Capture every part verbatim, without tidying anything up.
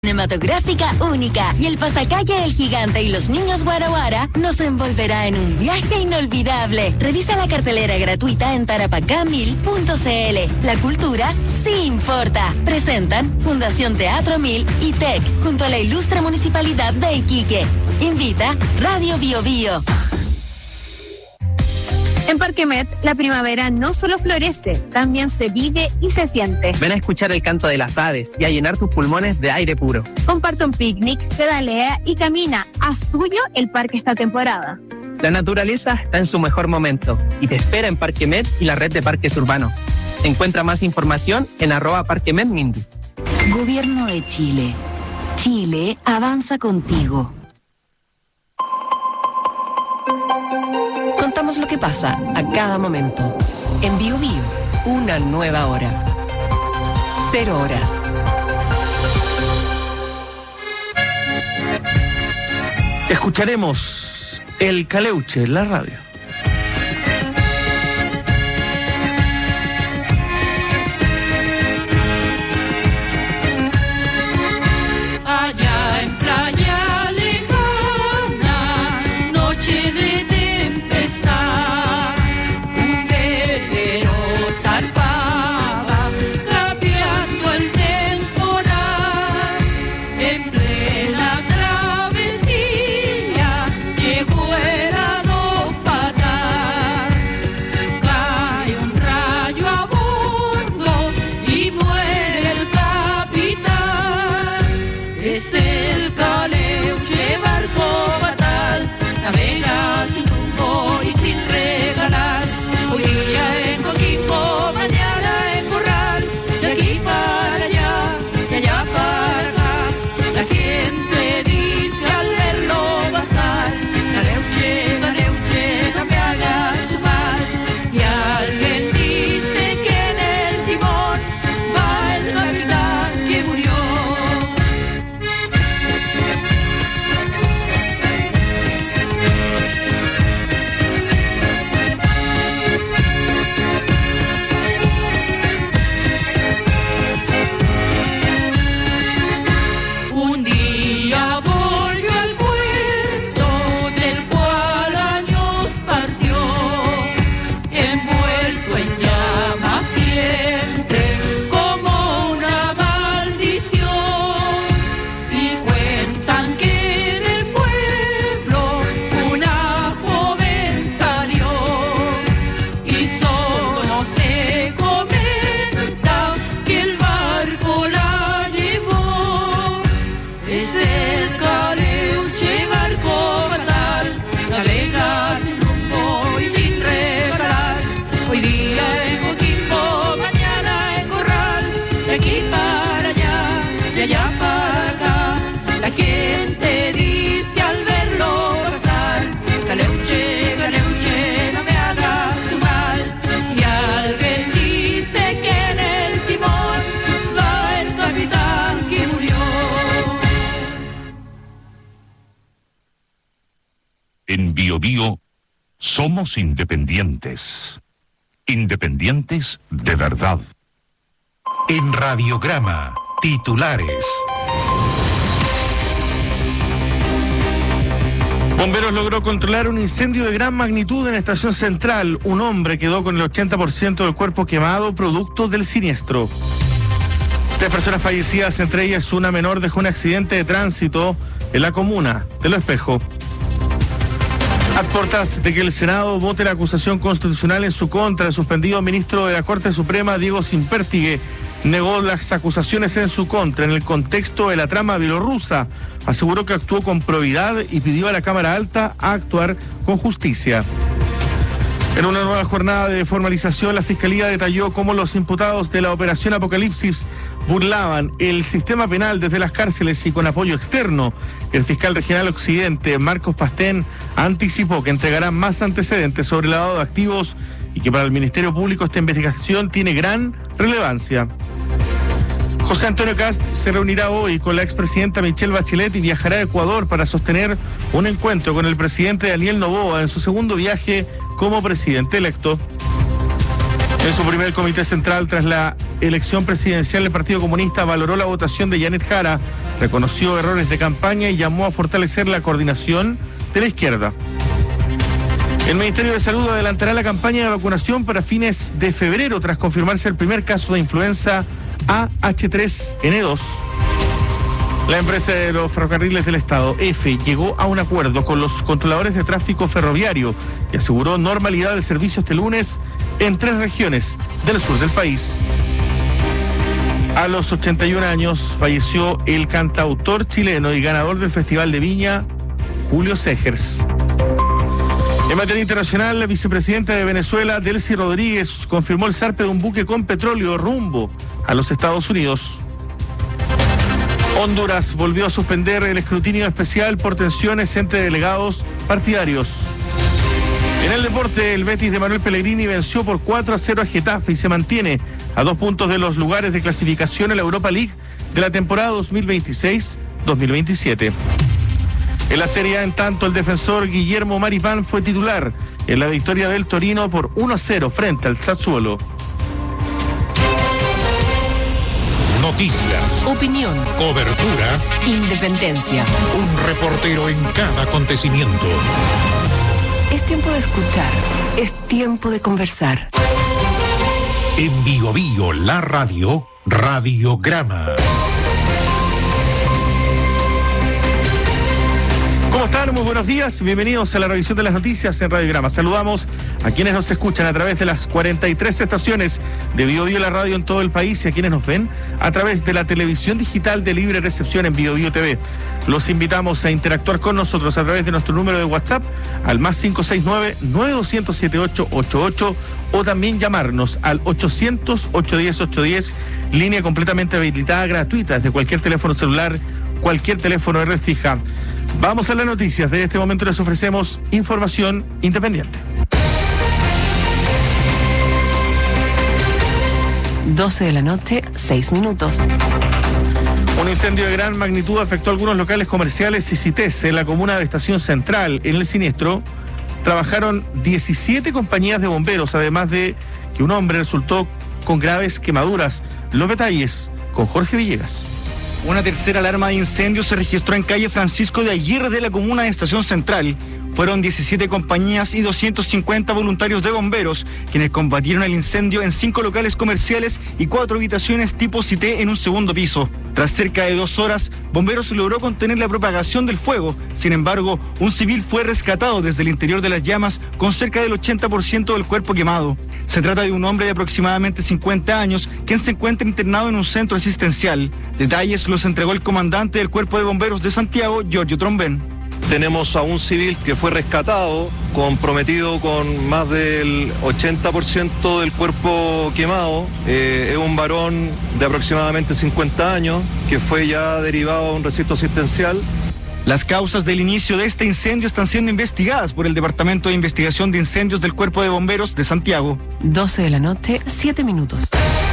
Cinematográfica única y el pasacalle El Gigante y los niños Guara Guara nos envolverá en un viaje inolvidable. Revisa la cartelera gratuita en tarapacamil punto cl. La cultura sí importa. Presentan Fundación Teatro Mil y T E C junto a la ilustre Municipalidad de Iquique. Invita Radio Bio Bio. En Parque Met, la primavera no solo florece, también se vive y se siente. Ven a escuchar el canto de las aves y a llenar tus pulmones de aire puro. Comparte un picnic, pedalea y camina. Haz tuyo el parque esta temporada. La naturaleza está en su mejor momento y te espera en Parque Met y la red de parques urbanos. Encuentra más información en arroba Parque Met Mindy. Gobierno de Chile. Chile avanza contigo. Contamos lo que pasa a cada momento. En Bio Bio, una nueva hora. Cero horas. Escucharemos El Caleuche en la radio. Allá en playa lejana, noche de En Bio Bio somos independientes. Independientes de verdad. En Radiograma, titulares. Bomberos logró controlar un incendio de gran magnitud en Estación Central. Un hombre quedó con el ochenta por ciento del cuerpo quemado producto del siniestro. Tres personas fallecidas, entre ellas una menor, dejó un accidente de tránsito en la comuna de Lo Espejo. A puertas de que el Senado vote la acusación constitucional en su contra, el suspendido ministro de la Corte Suprema, Diego Simpértigue, negó las acusaciones en su contra en el contexto de la trama bielorrusa. Aseguró que actuó con probidad y pidió a la Cámara Alta a actuar con justicia. En una nueva jornada de formalización, la Fiscalía detalló cómo los imputados de la Operación Apocalipsis burlaban el sistema penal desde las cárceles y con apoyo externo. El fiscal regional Occidente, Marcos Pastén, anticipó que entregará más antecedentes sobre el lavado de activos y que para el Ministerio Público esta investigación tiene gran relevancia. José Antonio Kast se reunirá hoy con la expresidenta Michelle Bachelet y viajará a Ecuador para sostener un encuentro con el presidente Daniel Noboa en su segundo viaje como presidente electo. En su primer comité central tras la elección presidencial, el Partido Comunista valoró la votación de Janet Jara, reconoció errores de campaña y llamó a fortalecer la coordinación de la izquierda. El Ministerio de Salud adelantará la campaña de vacunación para fines de febrero tras confirmarse el primer caso de influenza A H tres N dos. La empresa de los ferrocarriles del Estado, EFE, llegó a un acuerdo con los controladores de tráfico ferroviario que aseguró normalidad del servicio este lunes en tres regiones del sur del país. A los ochenta y un años falleció el cantautor chileno y ganador del Festival de Viña, Julio Segers. En materia internacional, la vicepresidenta de Venezuela, Delcy Rodríguez, confirmó el zarpe de un buque con petróleo rumbo a los Estados Unidos. Honduras volvió a suspender el escrutinio especial por tensiones entre delegados partidarios. En el deporte, el Betis de Manuel Pellegrini venció por cuatro a cero a Getafe y se mantiene a dos puntos de los lugares de clasificación en la Europa League de la temporada dos mil veintiséis dos mil veintisiete. En la Serie A, en tanto, el defensor Guillermo Maripán fue titular en la victoria del Torino por uno a cero frente al Sassuolo. Noticias, Opinión, cobertura, independencia. un reportero en cada acontecimiento. Es tiempo de escuchar, es tiempo de conversar. En Bio Bio, la radio, Radiograma. ¿Cómo están? Muy buenos días. Bienvenidos a la revisión de las noticias en Radiograma. Saludamos a quienes nos escuchan a través de las cuarenta y tres estaciones de Bio Bio, la radio en todo el país, y a quienes nos ven a través de la televisión digital de libre recepción en Bio Bio T V. Los invitamos a interactuar con nosotros a través de nuestro número de WhatsApp al más cinco seis nueve, nueve dos cero siete ocho ocho ocho o también llamarnos al ochocientos, ochocientos diez, ochocientos diez, línea completamente habilitada, gratuita, desde cualquier teléfono celular, cualquier teléfono de red fija. Vamos a las noticias. De este momento les ofrecemos información independiente. doce de la noche, seis minutos. Un incendio de gran magnitud afectó algunos locales comerciales y C I T E S en la comuna de Estación Central. En el siniestro trabajaron diecisiete compañías de bomberos, además de que un hombre resultó con graves quemaduras. Los detalles con Jorge Villegas. Una tercera alarma de incendio se registró en calle Francisco de Aguirre de la comuna de Estación Central. Fueron diecisiete compañías y doscientos cincuenta voluntarios de bomberos quienes combatieron el incendio en cinco locales comerciales y cuatro habitaciones tipo C I T E en un segundo piso. Tras cerca de dos horas, bomberos logró contener la propagación del fuego. Sin embargo, un civil fue rescatado desde el interior de las llamas con cerca del ochenta por ciento del cuerpo quemado. Se trata de un hombre de aproximadamente cincuenta años quien se encuentra internado en un centro asistencial. Detalles los entregó el comandante del Cuerpo de Bomberos de Santiago, Giorgio Trombén. Tenemos a un civil que fue rescatado, comprometido con más del ochenta por ciento del cuerpo quemado. Eh, es un varón de aproximadamente cincuenta años que fue ya derivado a un recinto asistencial. Las causas del inicio de este incendio están siendo investigadas por el Departamento de Investigación de Incendios del Cuerpo de Bomberos de Santiago. doce de la noche, siete minutos.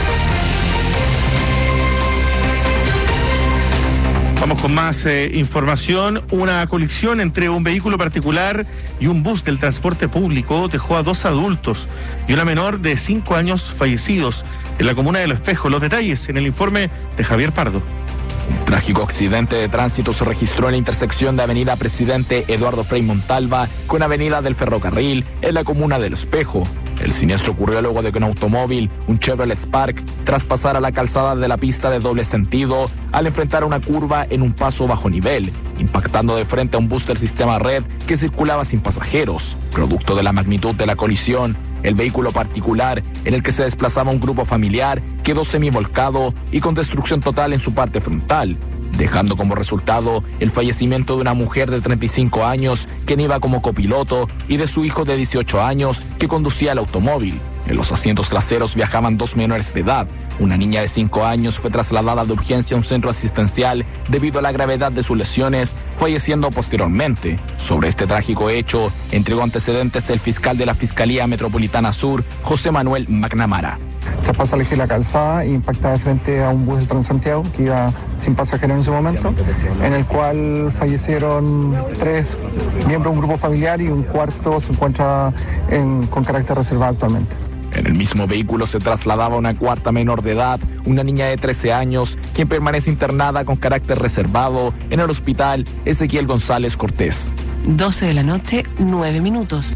Vamos con más eh, información. Una colisión entre un vehículo particular y un bus del transporte público dejó a dos adultos y una menor de cinco años fallecidos en la comuna de Los Espejos. Los detalles en el informe de Javier Pardo. Un trágico accidente de tránsito se registró en la intersección de Avenida Presidente Eduardo Frei Montalva con Avenida del Ferrocarril en la comuna de Los Espejos. El siniestro ocurrió luego de que un automóvil, un Chevrolet Spark, traspasara la calzada de la pista de doble sentido al enfrentar una curva en un paso bajo nivel, impactando de frente a un bus del sistema Red que circulaba sin pasajeros. Producto de la magnitud de la colisión, el vehículo particular en el que se desplazaba un grupo familiar quedó semivolcado y con destrucción total en su parte frontal, dejando como resultado el fallecimiento de una mujer de treinta y cinco años quien iba como copiloto y de su hijo de dieciocho años que conducía el automóvil. En los asientos traseros viajaban dos menores de edad. Una niña de cinco años fue trasladada de urgencia a un centro asistencial debido a la gravedad de sus lesiones, falleciendo posteriormente. Sobre este trágico hecho, entregó antecedentes el fiscal de la Fiscalía Metropolitana Sur, José Manuel McNamara. Traspasa el eje de la calzada e impacta de frente a un bus de Transantiago que iba sin pasajeros en ese momento, en el cual fallecieron tres miembros de un grupo familiar y un cuarto se encuentra en, con carácter reservado actualmente. En el mismo vehículo se trasladaba una cuarta menor de edad, una niña de trece años, quien permanece internada con carácter reservado en el hospital Ezequiel González Cortés. doce de la noche, nueve minutos.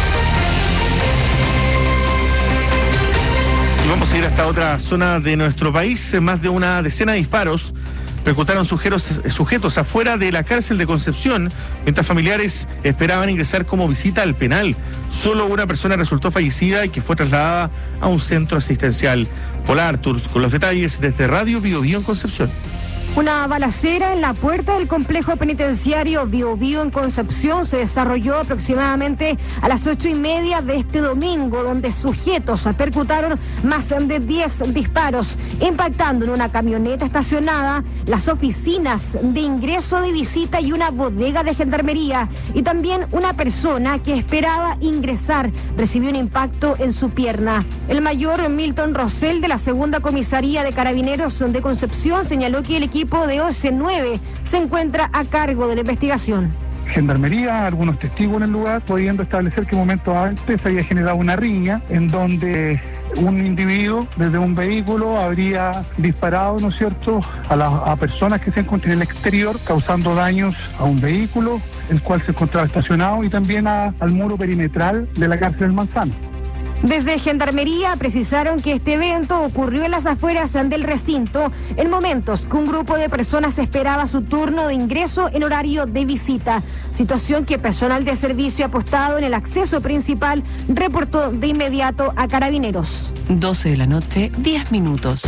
Y vamos a ir hasta otra zona de nuestro país. Más de una decena de disparos percutaron sujetos, sujetos afuera de la cárcel de Concepción, mientras familiares esperaban ingresar como visita al penal. Solo una persona resultó fallecida y que fue trasladada a un centro asistencial. Hola Artur, con los detalles desde Radio Bio Bio en Concepción. Una balacera en la puerta del complejo penitenciario Bio Bio en Concepción se desarrolló aproximadamente a las ocho y media de este domingo, donde sujetos percutaron más de diez disparos, impactando en una camioneta estacionada, las oficinas de ingreso de visita y una bodega de gendarmería. Y también una persona que esperaba ingresar recibió un impacto en su pierna. El mayor Milton Rosell de la segunda comisaría de Carabineros de Concepción señaló que el equipo de O C nueve se encuentra a cargo de la investigación. Gendarmería, algunos testigos en el lugar, pudiendo establecer que momentos antes había generado una riña en donde un individuo desde un vehículo habría disparado, ¿no es cierto?, a, la, a personas que se encuentran en el exterior, causando daños a un vehículo, el cual se encontraba estacionado, y también a, al muro perimetral de la cárcel del Manzano. Desde Gendarmería precisaron que este evento ocurrió en las afueras del recinto en momentos que un grupo de personas esperaba su turno de ingreso en horario de visita, situación que personal de servicio apostado en el acceso principal reportó de inmediato a Carabineros. doce de la noche, diez minutos.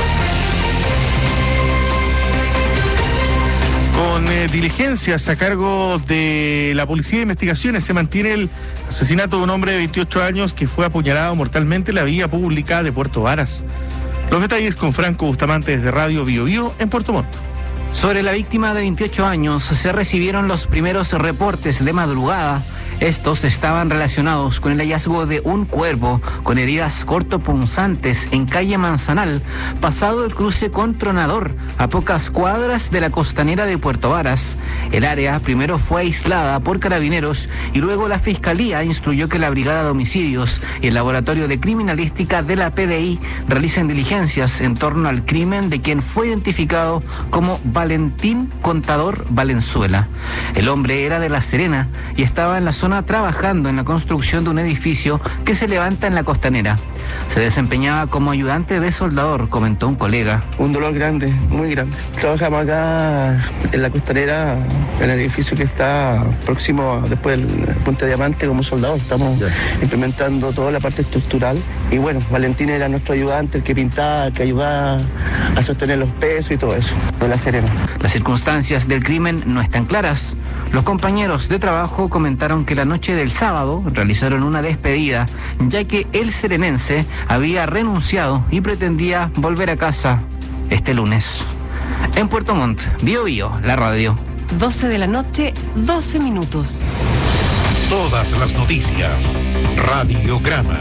Con eh, diligencias a cargo de la Policía de Investigaciones se mantiene el asesinato de un hombre de veintiocho años que fue apuñalado mortalmente en la vía pública de Puerto Varas. Los detalles con Franco Bustamante desde Radio Bio Bio en Puerto Montt. Sobre la víctima de veintiocho años se recibieron los primeros reportes de madrugada. Estos estaban relacionados con el hallazgo de un cuerpo con heridas cortopunzantes en calle Manzanal, pasado el cruce con Tronador, a pocas cuadras de la costanera de Puerto Varas. El área primero fue aislada por Carabineros y luego la Fiscalía instruyó que la Brigada de Homicidios y el Laboratorio de Criminalística de la P D I realicen diligencias en torno al crimen de quien fue identificado como Valentín Contador Valenzuela. El hombre era de La Serena y estaba en la zona trabajando en la construcción de un edificio que se levanta en la costanera. Se desempeñaba como ayudante de soldador, comentó un colega. Un dolor grande, muy grande. Trabajamos acá en la costanera, en el edificio que está próximo a, después del Puente Diamante, como soldador. Estamos yeah. implementando toda la parte estructural. Y bueno, Valentín era nuestro ayudante, el que pintaba, el que ayudaba a sostener los pesos y todo eso, de La Serena. Las circunstancias del crimen no están claras. Los compañeros de trabajo comentaron que la noche del sábado realizaron una despedida, ya que el serenense había renunciado y pretendía volver a casa este lunes. En Puerto Montt, Bio Bio, la radio. doce de la noche, doce minutos. Todas las noticias. Radiograma.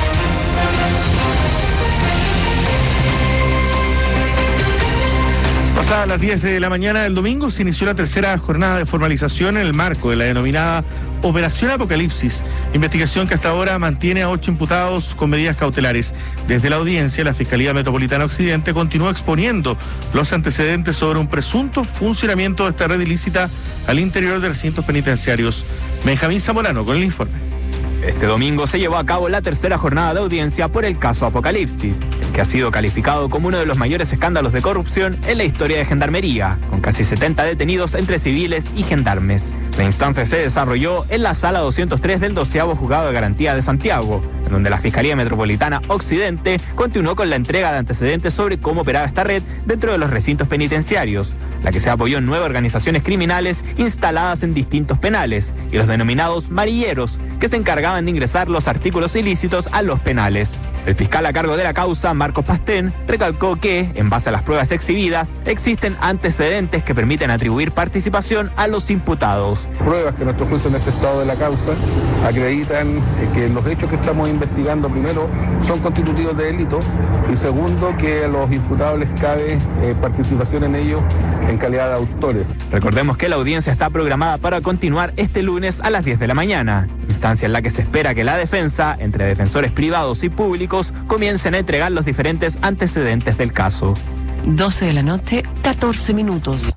Pasadas las diez de la mañana del domingo se inició la tercera jornada de formalización en el marco de la denominada Operación Apocalipsis, investigación que hasta ahora mantiene a ocho imputados con medidas cautelares. Desde la audiencia, la Fiscalía Metropolitana Occidente continúa exponiendo los antecedentes sobre un presunto funcionamiento de esta red ilícita al interior de recintos penitenciarios. Benjamín Zamorano con el informe. Este domingo se llevó a cabo la tercera jornada de audiencia por el caso Apocalipsis, el que ha sido calificado como uno de los mayores escándalos de corrupción en la historia de Gendarmería, con casi setenta detenidos entre civiles y gendarmes. La instancia se desarrolló en la sala doscientos tres del doceavo Juzgado de Garantía de Santiago, en donde la Fiscalía Metropolitana Occidente continuó con la entrega de antecedentes sobre cómo operaba esta red dentro de los recintos penitenciarios, la que se apoyó en nueve organizaciones criminales instaladas en distintos penales y los denominados marilleros, que se encargaban de ingresar los artículos ilícitos a los penales. El fiscal a cargo de la causa, Marcos Pastén, recalcó que, en base a las pruebas exhibidas, existen antecedentes que permiten atribuir participación a los imputados. Pruebas que nuestro juicio en este estado de la causa acreditan que los hechos que estamos investigando, primero, son constitutivos de delito y segundo, que a los imputados les cabe eh, participación en ellos en calidad de autores. Recordemos que la audiencia está programada para continuar este lunes a las diez de la mañana, instancia en la que se espera que la defensa, entre defensores privados y públicos, comiencen a entregar los diferentes antecedentes del caso. doce de la noche, catorce minutos.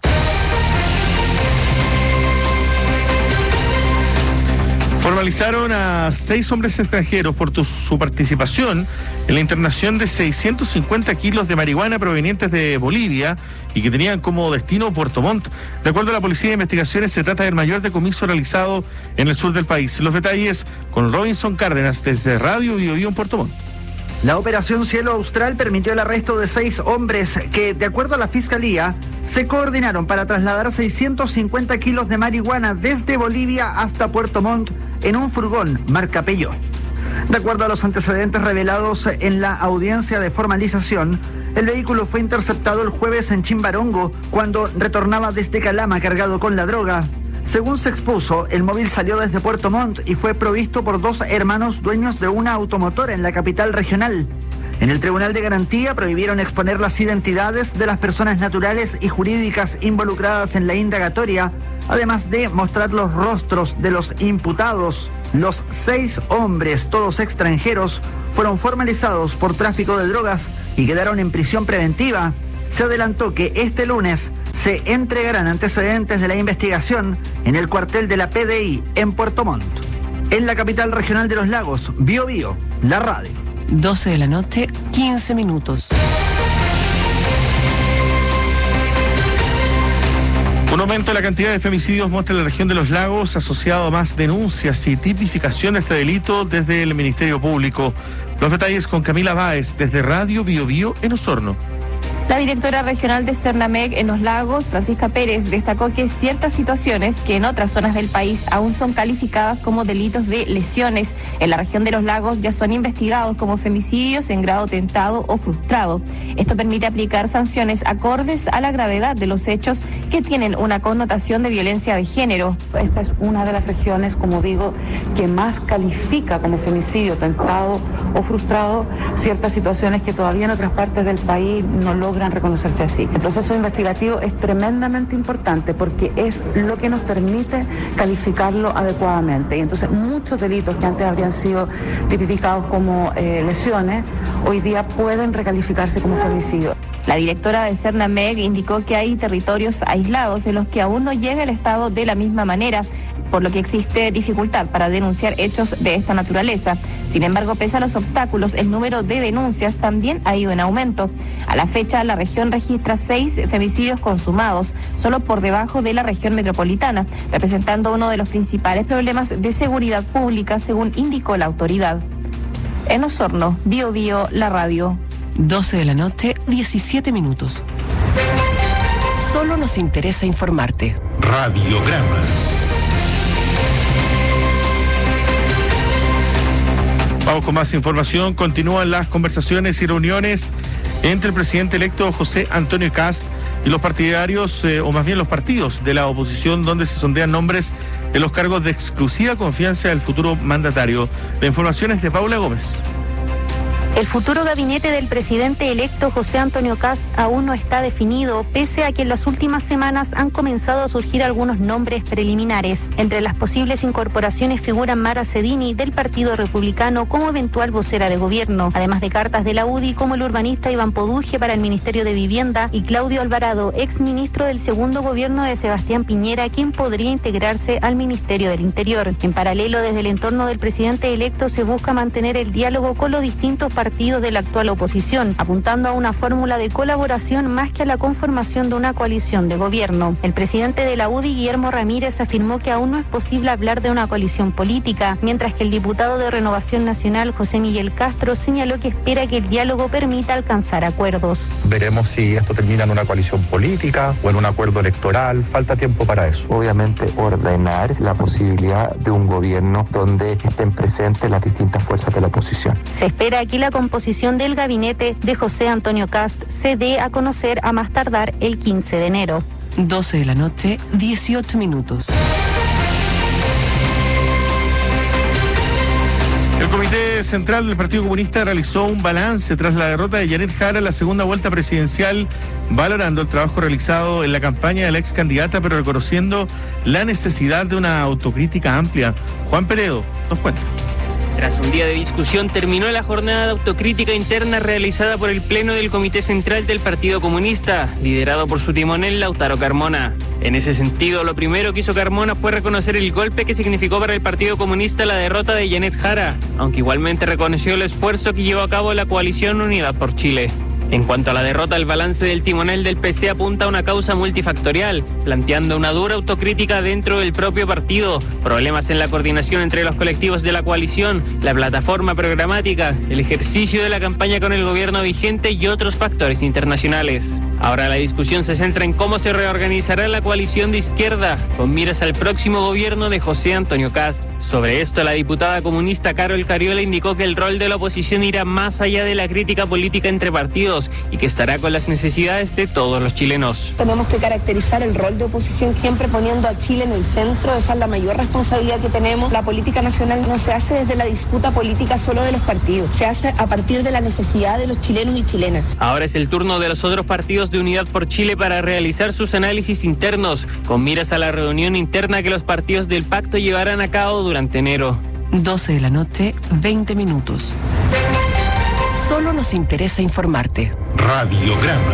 Formalizaron a seis hombres extranjeros por tu, su participación en la internación de seiscientos cincuenta kilos de marihuana provenientes de Bolivia y que tenían como destino Puerto Montt. De acuerdo a la Policía de Investigaciones, se trata del mayor decomiso realizado en el sur del país. Los detalles con Robinson Cárdenas desde Radio Bio Bio en Puerto Montt. La operación Cielo Austral permitió el arresto de seis hombres que, de acuerdo a la Fiscalía, se coordinaron para trasladar seiscientos cincuenta kilos de marihuana desde Bolivia hasta Puerto Montt en un furgón marca Peugeot. De acuerdo a los antecedentes revelados en la audiencia de formalización, el vehículo fue interceptado el jueves en Chimbarongo cuando retornaba desde Calama cargado con la droga. Según se expuso, el móvil salió desde Puerto Montt y fue provisto por dos hermanos dueños de una automotora en la capital regional. En el Tribunal de Garantía prohibieron exponer las identidades de las personas naturales y jurídicas involucradas en la indagatoria, además de mostrar los rostros de los imputados. Los seis hombres, todos extranjeros, fueron formalizados por tráfico de drogas y quedaron en prisión preventiva. Se adelantó que este lunes se entregarán antecedentes de la investigación en el cuartel de la P D I en Puerto Montt. En la capital regional de los lagos, Bio Bio, la radio. doce de la noche, quince minutos. Un aumento en la cantidad de femicidios muestra la región de los lagos, asociado a más denuncias y tipificación de este delito desde el Ministerio Público. Los detalles con Camila Báez desde Radio Bio Bio en Osorno. La directora regional de Cernamec en Los Lagos, Francisca Pérez, destacó que ciertas situaciones que en otras zonas del país aún son calificadas como delitos de lesiones, en la región de Los Lagos ya son investigados como femicidios en grado tentado o frustrado. Esto permite aplicar sanciones acordes a la gravedad de los hechos que tienen una connotación de violencia de género. Esta es una de las regiones, como digo, que más califica como femicidio tentado o frustrado ciertas situaciones que todavía en otras partes del país no logran reconocerse así. El proceso investigativo es tremendamente importante porque es lo que nos permite calificarlo adecuadamente. Y entonces muchos delitos que antes habrían sido tipificados como eh, lesiones, hoy día pueden recalificarse como femicidio. La directora de Cernamec indicó que hay territorios aislados en los que aún no llega el Estado de la misma manera, por lo que existe dificultad para denunciar hechos de esta naturaleza. Sin embargo, pese a los obstáculos, el número de denuncias también ha ido en aumento. A la fecha, la región registra seis femicidios consumados, solo por debajo de la región metropolitana, representando uno de los principales problemas de seguridad pública, según indicó la autoridad. En Osorno, Bio Bio, la radio. doce de la noche, diecisiete minutos. Solo nos interesa informarte. Radiograma. Vamos con más información. Continúan las conversaciones y reuniones entre el presidente electo José Antonio Kast y los partidarios, eh, o más bien los partidos de la oposición, donde se sondean nombres de los cargos de exclusiva confianza del futuro mandatario. La información es de Paula Gómez. El futuro gabinete del presidente electo José Antonio Kast aún no está definido, pese a que en las últimas semanas han comenzado a surgir algunos nombres preliminares. Entre las posibles incorporaciones figuran Mara Cedini, del Partido Republicano, como eventual vocera de gobierno, además de cartas de la U D I como el urbanista Iván Poduje para el Ministerio de Vivienda y Claudio Alvarado, exministro del segundo gobierno de Sebastián Piñera, quien podría integrarse al Ministerio del Interior. En paralelo, desde el entorno del presidente electo se busca mantener el diálogo con los distintos partidos partidos de la actual oposición, apuntando a una fórmula de colaboración más que a la conformación de una coalición de gobierno. El presidente de la U D I, Guillermo Ramírez, afirmó que aún no es posible hablar de una coalición política, mientras que el diputado de Renovación Nacional, José Miguel Castro, señaló que espera que el diálogo permita alcanzar acuerdos. Veremos si esto termina en una coalición política o en un acuerdo electoral. Falta tiempo para eso. Obviamente, ordenar la posibilidad de un gobierno donde estén presentes las distintas fuerzas de la oposición. Se espera que la la composición del gabinete de José Antonio Kast se dé a conocer a más tardar el quince de enero. doce de la noche, dieciocho minutos. El Comité Central del Partido Comunista realizó un balance tras la derrota de Janet Jara en la segunda vuelta presidencial, valorando el trabajo realizado en la campaña de la ex candidata, pero reconociendo la necesidad de una autocrítica amplia. Juan Peredo nos cuenta. Tras un día de discusión, terminó la jornada de autocrítica interna realizada por el Pleno del Comité Central del Partido Comunista, liderado por su timonel Lautaro Carmona. En ese sentido, lo primero que hizo Carmona fue reconocer el golpe que significó para el Partido Comunista la derrota de Janet Jara, aunque igualmente reconoció el esfuerzo que llevó a cabo la coalición Unidad por Chile. En cuanto a la derrota, el balance del timonel del P C apunta a una causa multifactorial, planteando una dura autocrítica dentro del propio partido, problemas en la coordinación entre los colectivos de la coalición, la plataforma programática, el ejercicio de la campaña con el gobierno vigente y otros factores internacionales. Ahora la discusión se centra en cómo se reorganizará la coalición de izquierda, con miras al próximo gobierno de José Antonio Kast. Sobre esto, la diputada comunista Carol Cariola indicó que el rol de la oposición irá más allá de la crítica política entre partidos y que estará con las necesidades de todos los chilenos. Tenemos que caracterizar el rol de oposición siempre poniendo a Chile en el centro. Esa es la mayor responsabilidad que tenemos. La política nacional no se hace desde la disputa política solo de los partidos, se hace a partir de la necesidad de los chilenos y chilenas. Ahora es el turno de los otros partidos de Unidad por Chile para realizar sus análisis internos, con miras a la reunión interna que los partidos del pacto llevarán a cabo durante enero. doce de la noche, veinte minutos. Solo nos interesa informarte. Radiograma.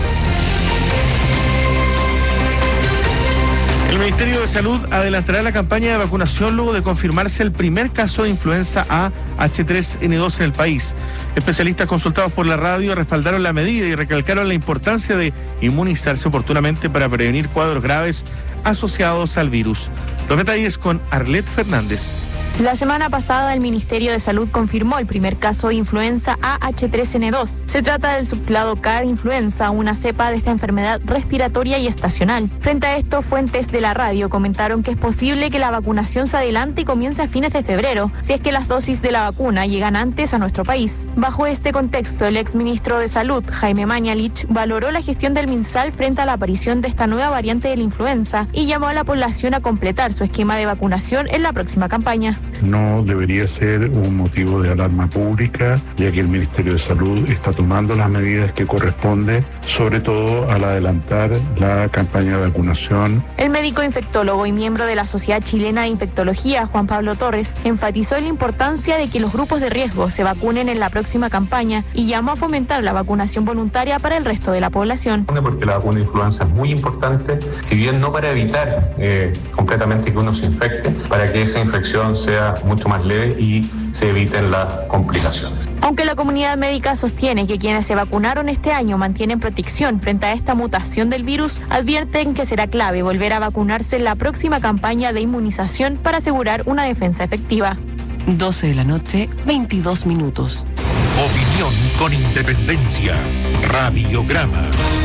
El Ministerio de Salud adelantará la campaña de vacunación luego de confirmarse el primer caso de influenza A H tres N dos en el país. Especialistas consultados por la radio respaldaron la medida y recalcaron la importancia de inmunizarse oportunamente para prevenir cuadros graves asociados al virus. Los detalles con Arlet Fernández. La semana pasada el Ministerio de Salud confirmó el primer caso de influenza A H tres N dos. Se trata del subclado K de influenza, una cepa de esta enfermedad respiratoria y estacional. Frente a esto, fuentes de la radio comentaron que es posible que la vacunación se adelante y comience a fines de febrero, si es que las dosis de la vacuna llegan antes a nuestro país. Bajo este contexto, el exministro de Salud, Jaime Mañalich, valoró la gestión del MinSal frente a la aparición de esta nueva variante de la influenza y llamó a la población a completar su esquema de vacunación en la próxima campaña. No debería ser un motivo de alarma pública, ya que el Ministerio de Salud está tomando las medidas que corresponden, sobre todo al adelantar la campaña de vacunación. El médico infectólogo y miembro de la Sociedad Chilena de Infectología, Juan Pablo Torres, enfatizó la importancia de que los grupos de riesgo se vacunen en la próxima campaña y llamó a fomentar la vacunación voluntaria para el resto de la población. Porque la vacuna de influenza es muy importante, si bien no para evitar eh, completamente que uno se infecte, para que esa infección sea mucho más leve y se eviten las complicaciones. Aunque la comunidad médica sostiene que quienes se vacunaron este año mantienen protección frente a esta mutación del virus, advierten que será clave volver a vacunarse en la próxima campaña de inmunización para asegurar una defensa efectiva. doce de la noche, veintidós minutos. Opinión con independencia. Radiograma.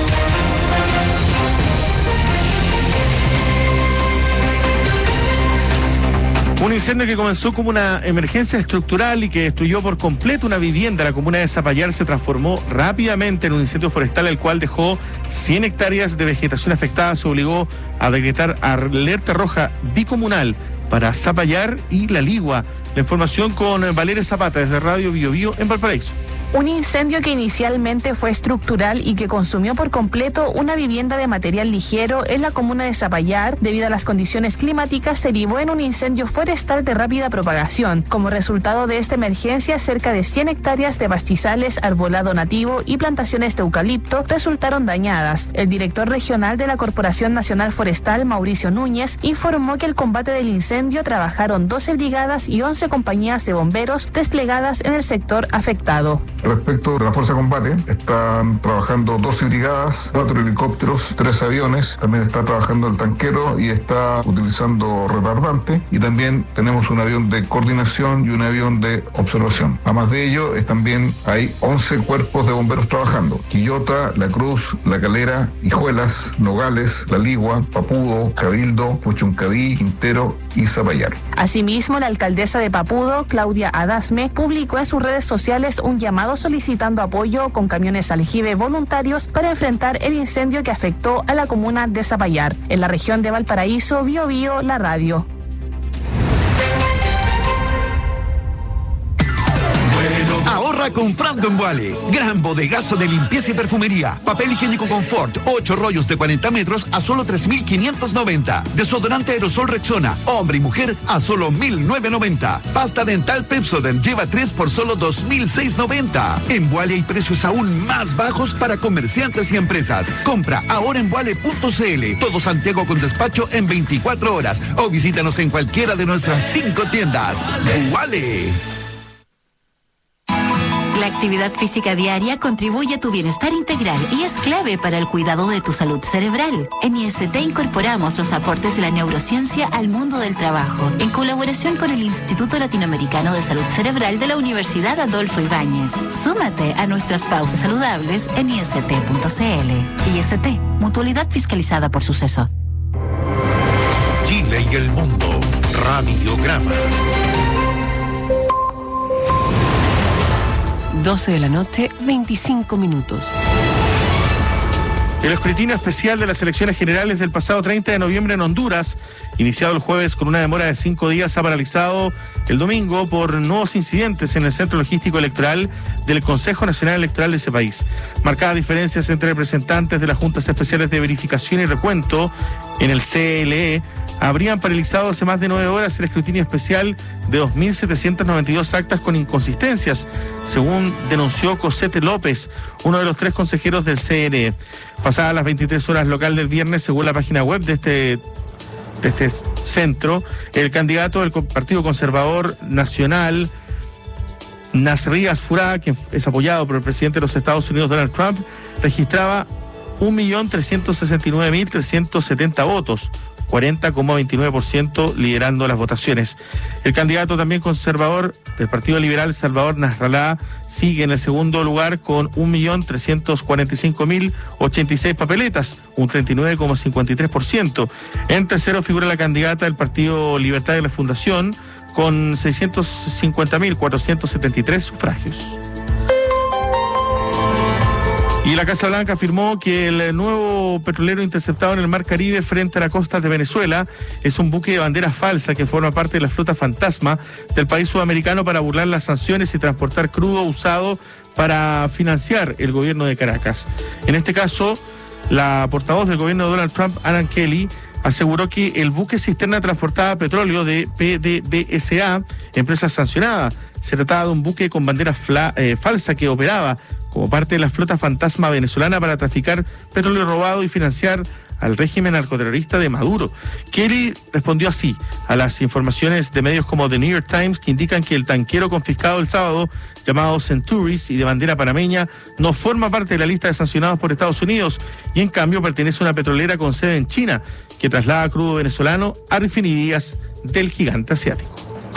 Un incendio que comenzó como una emergencia estructural y que destruyó por completo una vivienda en la comuna de Zapallar se transformó rápidamente en un incendio forestal, el cual dejó cien hectáreas de vegetación afectada. Se obligó a decretar alerta roja bicomunal para Zapallar y La Ligua. La información con Valeria Zapata desde Radio Bio Bio en Valparaíso. Un incendio que inicialmente fue estructural y que consumió por completo una vivienda de material ligero en la comuna de Zapallar, debido a las condiciones climáticas, se derivó en un incendio forestal de rápida propagación. Como resultado de esta emergencia, cerca de cien hectáreas de pastizales, arbolado nativo y plantaciones de eucalipto resultaron dañadas. El director regional de la Corporación Nacional Forestal, Mauricio Núñez, informó que el combate del incendio trabajaron doce brigadas y once compañías de bomberos desplegadas en el sector afectado. Respecto de la Fuerza de Combate, están trabajando doce brigadas, cuatro helicópteros, tres aviones, también está trabajando el tanquero y está utilizando retardante, y también tenemos un avión de coordinación y un avión de observación. Además de ello, es también hay once cuerpos de bomberos trabajando: Quillota, La Cruz, La Calera, Hijuelas, Nogales, La Ligua, Papudo, Cabildo, Puchuncaví, Quintero y Zapallar. Asimismo, la alcaldesa de Papudo, Claudia Adasme, publicó en sus redes sociales un llamado solicitando apoyo con camiones aljibe voluntarios para enfrentar el incendio que afectó a la comuna de Zapallar. En la región de Valparaíso, Bio Bio, la radio. Ahorra comprando en Vuale. Gran bodegazo de limpieza y perfumería. Papel higiénico Confort, ocho rollos de cuarenta metros a solo tres mil quinientos noventa. Desodorante aerosol Rexona, hombre y mujer a solo mil novecientos noventa. Pasta dental Pepsodent lleva tres por solo dos mil seiscientos noventa. En Vuale hay precios aún más bajos para comerciantes y empresas. Compra ahora en vuale punto cl. Todo Santiago con despacho en veinticuatro horas. O visítanos en cualquiera de nuestras cinco tiendas. Vuale. La actividad física diaria contribuye a tu bienestar integral y es clave para el cuidado de tu salud cerebral. En I S T incorporamos los aportes de la neurociencia al mundo del trabajo, en colaboración con el Instituto Latinoamericano de Salud Cerebral de la Universidad Adolfo Ibáñez. Súmate a nuestras pausas saludables en I S T punto cl. I S T, mutualidad fiscalizada por Suceso. Chile y el mundo. Radiograma. doce de la noche, veinticinco minutos. El escrutinio especial de las elecciones generales del pasado treinta de noviembre en Honduras, iniciado el jueves con una demora de cinco días, ha paralizado el domingo por nuevos incidentes en el centro logístico electoral del Consejo Nacional Electoral de ese país. Marcadas diferencias entre representantes de las juntas especiales de verificación y recuento en el C L E habrían paralizado hace más de nueve horas el escrutinio especial de dos mil setecientas noventa y dos actas con inconsistencias, según denunció Cosette López, uno de los tres consejeros del C N E. Pasadas las veintitrés horas local del viernes, según la página web de este, de este centro, el candidato del Partido Conservador Nacional, Nasri Asfurá, que es apoyado por el presidente de los Estados Unidos, Donald Trump, registraba un millón trescientos sesenta y nueve mil trescientos setenta votos, cuarenta coma veintinueve por ciento liderando las votaciones. El candidato también conservador del Partido Liberal, Salvador Nasrallah, sigue en el segundo lugar con un millón trescientos cuarenta y cinco mil ochenta y seis papeletas, un treinta y nueve coma cincuenta y tres por ciento. En tercero figura la candidata del Partido Libertad de la Fundación con seiscientos cincuenta mil cuatrocientos setenta y tres sufragios. Y la Casa Blanca afirmó que el nuevo petrolero interceptado en el Mar Caribe frente a la costa de Venezuela es un buque de bandera falsa que forma parte de la flota fantasma del país sudamericano para burlar las sanciones y transportar crudo usado para financiar el gobierno de Caracas. En este caso, la portavoz del gobierno de Donald Trump, Anna Kelly, aseguró que el buque cisterna transportaba petróleo de P D V S A, empresa sancionada. Se trataba de un buque con bandera fla, eh, falsa que operaba como parte de la flota fantasma venezolana para traficar petróleo robado y financiar al régimen narcoterrorista de Maduro. Kelly respondió así a las informaciones de medios como The New York Times, que indican que el tanquero confiscado el sábado, llamado Centuris y de bandera panameña, no forma parte de la lista de sancionados por Estados Unidos y en cambio pertenece a una petrolera con sede en China que traslada crudo venezolano a refinerías del gigante asiático.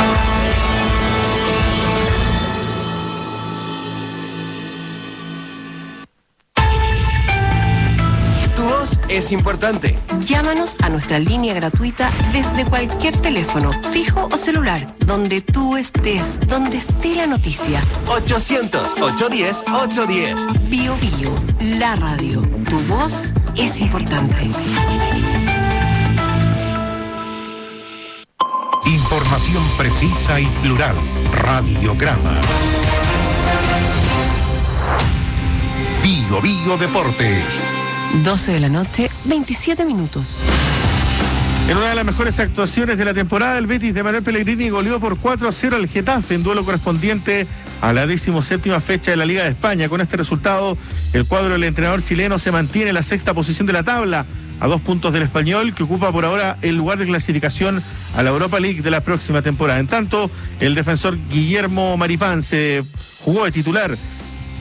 Es importante. Llámanos a nuestra línea gratuita desde cualquier teléfono, fijo o celular, donde tú estés, donde esté la noticia. ochocientos, ochocientos diez, ochocientos diez. Bio Bio, la radio. Tu voz es importante. Información precisa y plural. Radiograma. Bio Bio Deportes. doce de la noche, veintisiete minutos. En una de las mejores actuaciones de la temporada, el Betis de Manuel Pellegrini goleó por cuatro a cero al Getafe en duelo correspondiente a la decimoséptima fecha de la Liga de España. Con este resultado, el cuadro del entrenador chileno se mantiene en la sexta posición de la tabla, a dos puntos del Español, que ocupa por ahora el lugar de clasificación a la Europa League de la próxima temporada. En tanto, el defensor Guillermo Maripán se jugó de titular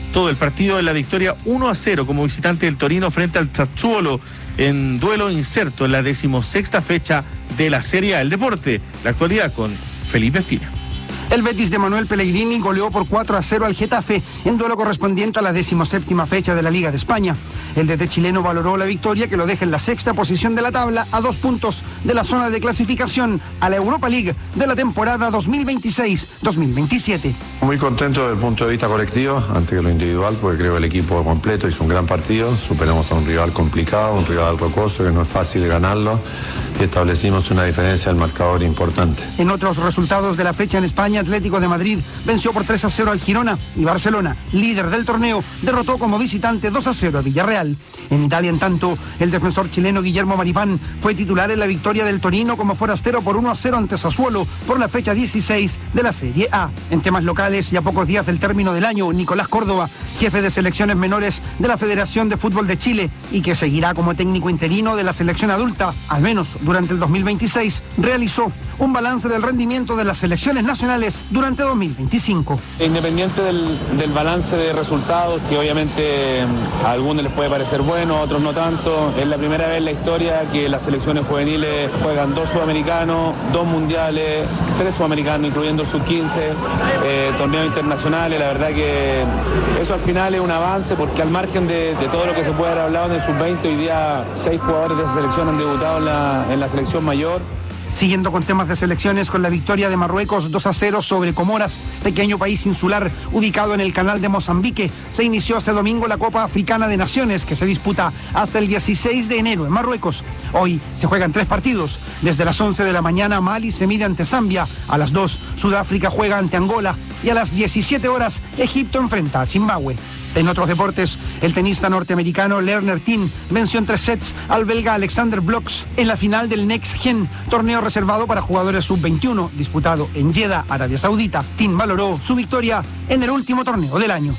todo el partido en la victoria uno a cero como visitante del Torino frente al Sassuolo en duelo inserto en la decimosexta fecha de la Serie A. El deporte, la actualidad con Felipe Espina. El Betis de Manuel Pellegrini goleó por cuatro a cero al Getafe en duelo correspondiente a la decimoséptima fecha de la Liga de España. El D T chileno valoró la victoria que lo deja en la sexta posición de la tabla a dos puntos de la zona de clasificación a la Europa League de la temporada dos mil veintiséis dos mil veintisiete. Muy contento desde el punto de vista colectivo, antes que lo individual, porque creo que el equipo completo hizo un gran partido. Superamos a un rival complicado, un rival rocoso que no es fácil ganarlo y establecimos una diferencia del marcador importante. En otros resultados de la fecha en España, Atlético de Madrid venció por tres a cero al Girona y Barcelona, líder del torneo, derrotó como visitante dos a cero a Villarreal. En Italia, en tanto, el defensor chileno Guillermo Maripán fue titular en la victoria del Torino como forastero por uno a cero ante Sassuolo por la fecha dieciséis de la Serie A. En temas locales y a pocos días del término del año, Nicolás Córdoba, jefe de selecciones menores de la Federación de Fútbol de Chile y que seguirá como técnico interino de la selección adulta, al menos durante el dos mil veintiséis, realizó un balance del rendimiento de las selecciones nacionales durante dos mil veinticinco. Independiente del, del balance de resultados, que obviamente a algunos les puede parecer bueno, a otros no tanto, es la primera vez en la historia que las selecciones juveniles juegan dos sudamericanos, dos mundiales, tres sudamericanos, incluyendo el sub quince, eh, torneos internacionales. La verdad que eso al final es un avance, porque al margen de, de todo lo que se puede haber hablado en el sub veinte, hoy día seis jugadores de esa selección han debutado en la, en la selección mayor. Siguiendo con temas de selecciones, con la victoria de Marruecos dos a cero sobre Comoras, pequeño país insular ubicado en el canal de Mozambique, se inició este domingo la Copa Africana de Naciones, que se disputa hasta el dieciséis de enero en Marruecos. Hoy se juegan tres partidos. Desde las once de la mañana, Mali se mide ante Zambia, a las dos Sudáfrica juega ante Angola y a las diecisiete horas Egipto enfrenta a Zimbabue. En otros deportes, el tenista norteamericano Lerner Tin venció en tres sets al belga Alexander Blocks en la final del Next Gen, torneo reservado para jugadores sub veintiuno, disputado en Jeddah, Arabia Saudita. Tin valoró su victoria en el último torneo del año.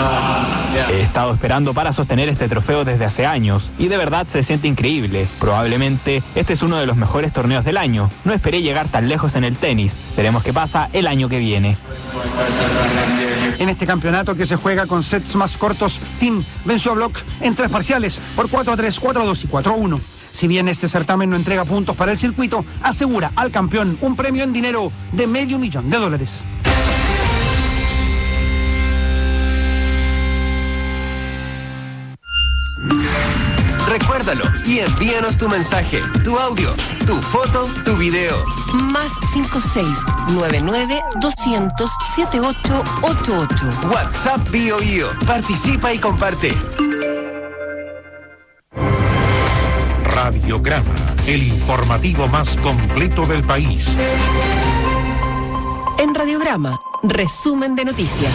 He estado esperando para sostener este trofeo desde hace años y de verdad se siente increíble. Probablemente este es uno de los mejores torneos del año. No esperé llegar tan lejos en el tenis. Veremos qué pasa el año que viene. En este campeonato, que se juega con sets más cortos, Tin venció a Block en tres parciales por cuatro a tres, cuatro a dos y cuatro a uno. Si bien este certamen no entrega puntos para el circuito, asegura al campeón un premio en dinero de medio millón de dólares. Recuérdalo y envíanos tu mensaje, tu audio, tu foto, tu video. Más cinco seis nueve nueve dos cero cero siete ocho ocho ocho. WhatsApp Bio Bio. Participa y comparte. Radiograma, el informativo más completo del país. En Radiograma, resumen de noticias.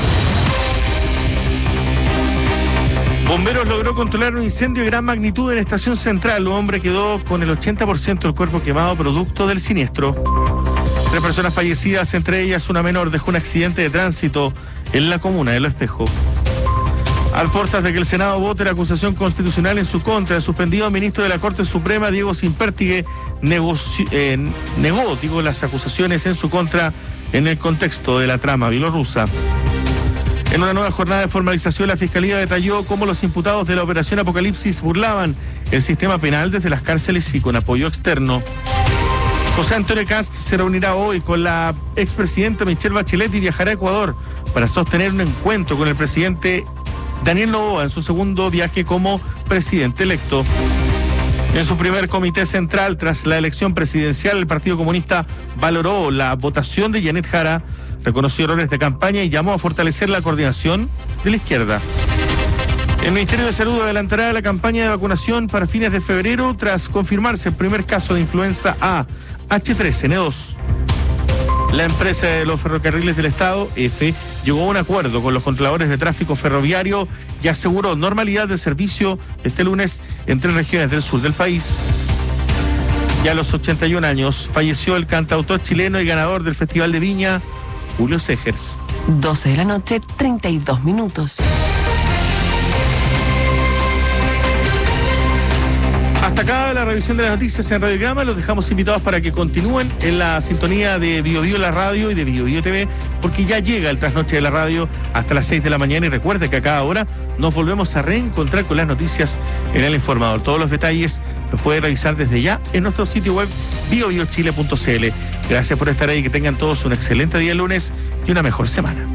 Bomberos logró controlar un incendio de gran magnitud en Estación Central. Un hombre quedó con el ochenta por ciento del cuerpo quemado producto del siniestro. Tres personas fallecidas, entre ellas una menor, dejó un accidente de tránsito en la comuna de Lo Espejo. Al portas de que el Senado vote la acusación constitucional en su contra, el suspendido ministro de la Corte Suprema, Diego Simpértigue, negoci- eh, negó digo, las acusaciones en su contra en el contexto de la trama bielorrusa. En una nueva jornada de formalización, la Fiscalía detalló cómo los imputados de la Operación Apocalipsis burlaban el sistema penal desde las cárceles y con apoyo externo. José Antonio Kast se reunirá hoy con la expresidenta Michelle Bachelet y viajará a Ecuador para sostener un encuentro con el presidente Daniel Noboa en su segundo viaje como presidente electo. En su primer comité central tras la elección presidencial, el Partido Comunista valoró la votación de Janet Jara, reconoció errores de campaña y llamó a fortalecer la coordinación de la izquierda. El Ministerio de Salud adelantará la campaña de vacunación para fines de febrero tras confirmarse el primer caso de influenza A H tres N dos. La empresa de los ferrocarriles del Estado, E F E, llegó a un acuerdo con los controladores de tráfico ferroviario y aseguró normalidad del servicio este lunes en tres regiones del sur del país. Ya a los ochenta y un años falleció el cantautor chileno y ganador del Festival de Viña, Julio Segers. doce de la noche, treinta y dos minutos. Hasta acaba la revisión de las noticias en Radiograma. Los dejamos invitados para que continúen en la sintonía de Bio Bio la radio y de Bio Bio T V, porque ya llega el trasnoche de la radio hasta las seis de la mañana. Y recuerde que a cada hora nos volvemos a reencontrar con las noticias en El Informador. Todos los detalles los puede revisar desde ya en nuestro sitio web bio bio chile punto c l. Gracias por estar ahí, que tengan todos un excelente día lunes y una mejor semana.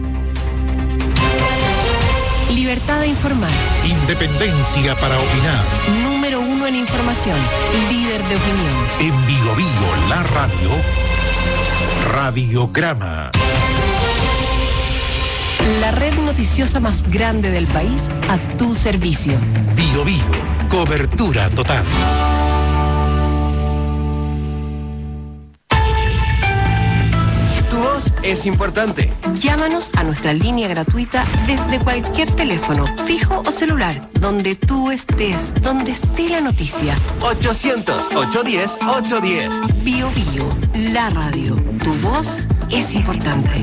Libertad de informar. Independencia para opinar. Número uno en información. Líder de opinión. En Bio Bio la radio. Radiograma. La red noticiosa más grande del país a tu servicio. Bio Bio. Cobertura total. Es importante. Llámanos a nuestra línea gratuita desde cualquier teléfono, fijo o celular, donde tú estés, donde esté la noticia. ochocientos, ochocientos diez, ochocientos diez. Bio Bio, la radio. Tu voz es importante.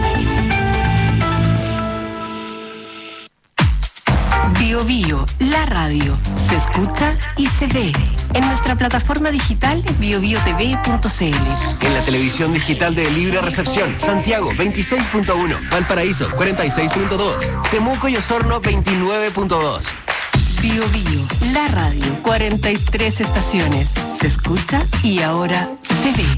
Bio Bio, la radio. Se escucha y se ve. En nuestra plataforma digital bio bio t v punto c l. En la televisión digital de Libre Recepción, Santiago veintiséis punto uno, Valparaíso cuarenta y seis punto dos, Temuco y Osorno veintinueve punto dos. Bio Bio, la radio. cuarenta y tres estaciones. Se escucha y ahora se ve.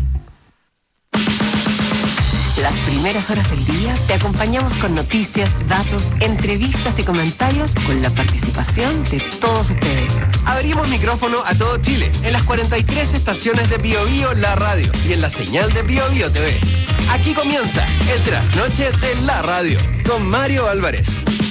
Las primeras horas del día te acompañamos con noticias, datos, entrevistas y comentarios con la participación de todos ustedes. Abrimos micrófono a todo Chile en las cuarenta y tres estaciones de Bio Bio la radio y en la señal de Bio Bio T V. Aquí comienza el trasnoche de la radio con Mario Álvarez.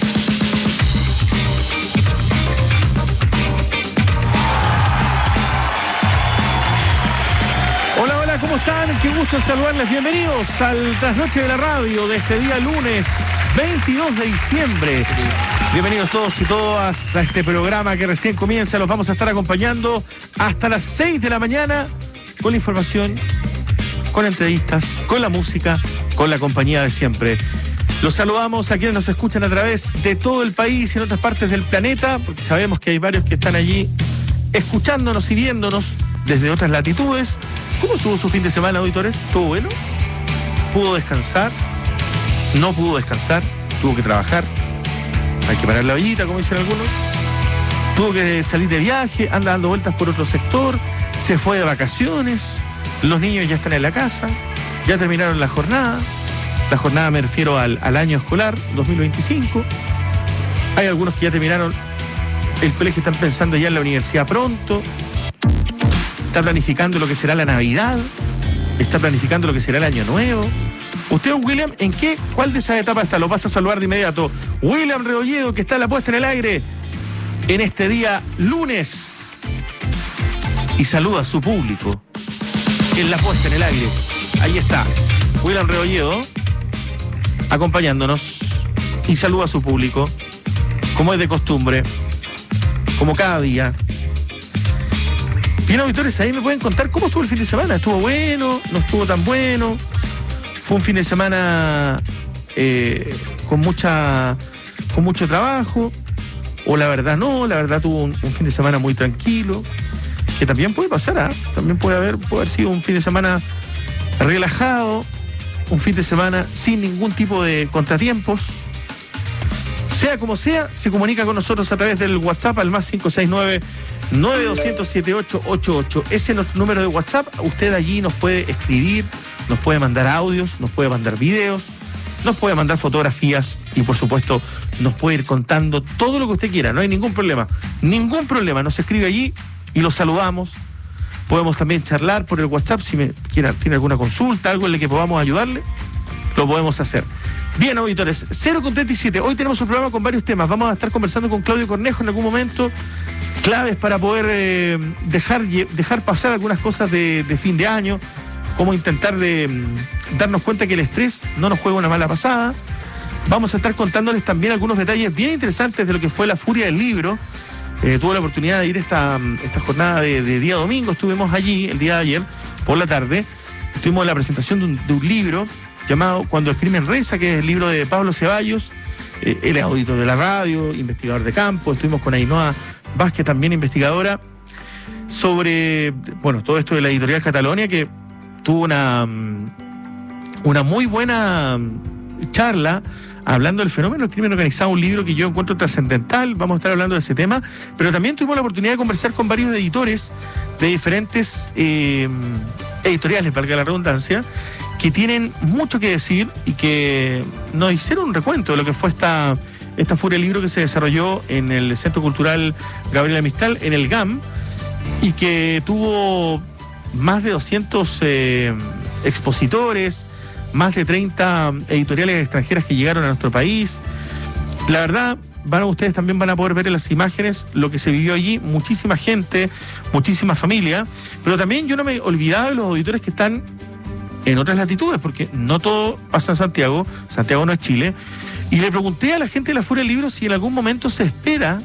Hola, hola, ¿cómo están? Qué gusto saludarles. Bienvenidos al trasnoche de la radio de este día lunes veintidós de diciembre. Bienvenidos todos y todas a este programa que recién comienza. Los vamos a estar acompañando hasta las seis de la mañana con la información, con entrevistas, con la música, con la compañía de siempre. Los saludamos a quienes nos escuchan a través de todo el país y en otras partes del planeta, porque sabemos que hay varios que están allí escuchándonos y viéndonos desde otras latitudes. ¿Cómo estuvo su fin de semana, auditores? ¿Estuvo bueno? ¿Pudo descansar? ¿No pudo descansar? ¿Tuvo que trabajar? Hay que parar la ollita, como dicen algunos. ¿Tuvo que salir de viaje? ¿Anda dando vueltas por otro sector? ¿Se fue de vacaciones? ¿Los niños ya están en la casa? ¿Ya terminaron la jornada? La jornada me refiero al, al año escolar dos mil veinticinco. Hay algunos que ya terminaron el colegio, están pensando ya en la universidad pronto. Está planificando lo que será la Navidad, está planificando lo que será el Año Nuevo. Usted, William, ¿en qué? ¿Cuál de esas etapas está? Lo vas a saludar de inmediato. William Rebolledo, que está en la puesta en el aire en este día lunes. Y saluda a su público en la puesta en el aire. Ahí está, William Rebolledo, acompañándonos. Y saluda a su público, como es de costumbre, como cada día. Bien, auditores, ahí me pueden contar cómo estuvo el fin de semana. ¿Estuvo bueno? ¿No estuvo tan bueno? ¿Fue un fin de semana eh, con mucha con mucho trabajo? ¿O la verdad no? La verdad tuvo un, un fin de semana muy tranquilo. Que también puede pasar, ¿ah? ¿eh? También puede haber, puede haber sido un fin de semana relajado, un fin de semana sin ningún tipo de contratiempos. Sea como sea, se comunica con nosotros a través del WhatsApp al más cinco seis nueve, nueve dos cero cero, siete ocho ocho ocho. Ese es nuestro número de WhatsApp. Usted allí nos puede escribir, nos puede mandar audios, nos puede mandar videos, nos puede mandar fotografías y, por supuesto, nos puede ir contando todo lo que usted quiera. No hay ningún problema. Ningún problema. Nos escribe allí y los saludamos. Podemos también charlar por el WhatsApp si me quiera, tiene alguna consulta, algo en el que podamos ayudarle, lo podemos hacer. Bien, auditores, cero con treinta y siete. Hoy tenemos un programa con varios temas. Vamos a estar conversando con Claudio Cornejo en algún momento. Claves para poder eh, dejar, dejar pasar algunas cosas de, de fin de año. Cómo intentar de mm, darnos cuenta que el estrés no nos juega una mala pasada. Vamos a estar contándoles también algunos detalles bien interesantes de lo que fue la Furia del Libro. Eh, tuve la oportunidad de ir esta, esta jornada de, de día domingo. Estuvimos allí el día de ayer por la tarde. Estuvimos en la presentación de un, de un libro llamado Cuando el crimen reza, que es el libro de Pablo Ceballos. Eh, él es auditor de la radio, investigador de campo. Estuvimos con Ainhoa Vázquez, también investigadora. sobre, bueno, todo esto de la editorial Catalonia, que tuvo una, una muy buena charla hablando del fenómeno del crimen organizado, un libro que yo encuentro trascendental. Vamos a estar hablando de ese tema, pero también tuvimos la oportunidad de conversar con varios editores de diferentes eh, editoriales, valga la redundancia, que tienen mucho que decir y que nos hicieron un recuento de lo que fue esta, esta Furia del Libro que se desarrolló en el Centro Cultural Gabriela Mistral, en el G A M, y que tuvo más de doscientos eh, expositores, más de treinta editoriales extranjeras que llegaron a nuestro país. La verdad, van, ustedes también van a poder ver en las imágenes lo que se vivió allí, muchísima gente, muchísima familia, pero también yo no me olvidaba de los auditores que están en otras latitudes, porque no todo pasa en Santiago, Santiago no es Chile, y le pregunté a la gente de la Furia del Libro si en algún momento se espera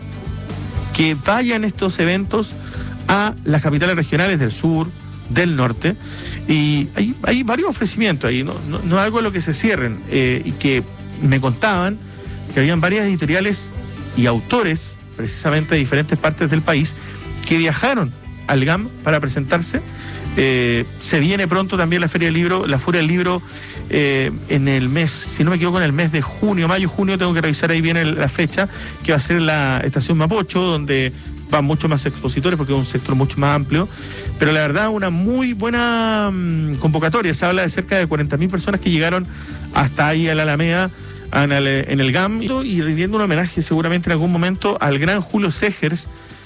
que vayan estos eventos a las capitales regionales del sur, del norte, y hay, hay varios ofrecimientos ahí, no, no, no es algo de lo que se cierren, eh, y que me contaban que habían varias editoriales y autores, precisamente de diferentes partes del país, que viajaron al G A M para presentarse. Eh, se viene pronto también la Feria del Libro, la Furia del Libro, eh, en el mes, si no me equivoco, en el mes de junio, mayo, junio, tengo que revisar ahí bien el, la fecha, que va a ser en la estación Mapocho, donde van muchos más expositores porque es un sector mucho más amplio, pero la verdad una muy buena mmm, convocatoria. Se habla de cerca de cuarenta mil personas que llegaron hasta ahí a la Alameda en el, en el G A M, y rindiendo un homenaje seguramente en algún momento al gran Julio Segers,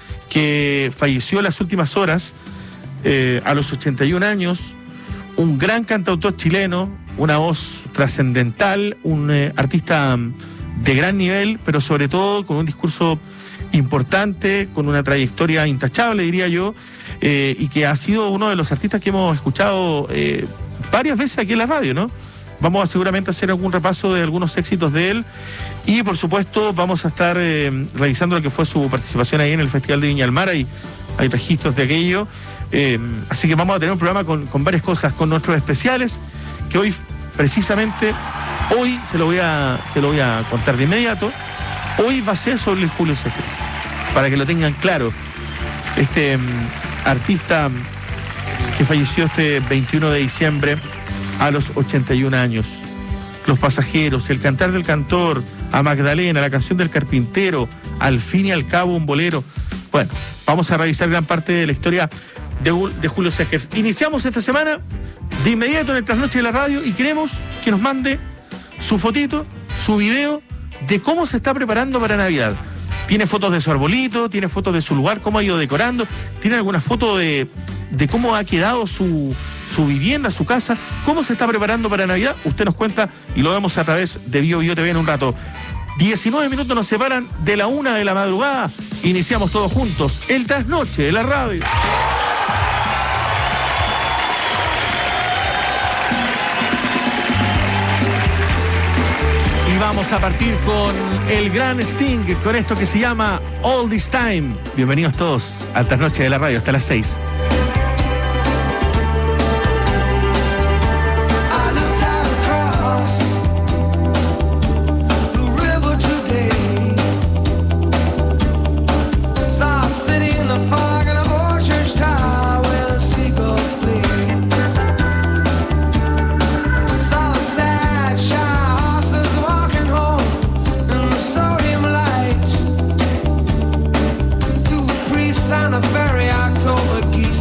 que falleció en las últimas horas eh, a los ochenta y un años, un gran cantautor chileno, una voz trascendental, un eh, artista de gran nivel, pero sobre todo con un discurso importante, con una trayectoria intachable, diría yo, eh, y que ha sido uno de los artistas que hemos escuchado eh, varias veces aquí en la radio, ¿no? Vamos a seguramente hacer algún repaso de algunos éxitos de él, y por supuesto vamos a estar eh, revisando lo que fue su participación ahí en el Festival de Viña del Mar. Hay, hay registros de aquello, eh, así que vamos a tener un programa con, con varias cosas, con nuestros especiales, que hoy precisamente, hoy se lo voy a, se lo voy a contar de inmediato. Hoy va a ser sobre el Julio Segers, para que lo tengan claro. Este um, artista que falleció este veintiuno de diciembre a los ochenta y un años. Los Pasajeros, El Cantar del Cantor, A Magdalena, La Canción del Carpintero, Al fin y al cabo un bolero. Bueno, vamos a revisar gran parte de la historia de, de Julio Segers. Iniciamos esta semana de inmediato en el Trasnoche de la Radio y queremos que nos mande su fotito, su video de cómo se está preparando para Navidad. Tiene fotos de su arbolito, tiene fotos de su lugar, cómo ha ido decorando, tiene alguna foto de, de cómo ha quedado su, su vivienda, su casa, cómo se está preparando para Navidad. Usted nos cuenta y lo vemos a través de Bio Bio T V en un rato. diecinueve minutos nos separan de la una de la madrugada. Iniciamos todos juntos el Trasnoche de la Radio. Y vamos a partir con el gran Sting, con esto que se llama All This Time. Bienvenidos todos al Trasnoche de la Radio hasta las seis. On a very October geese.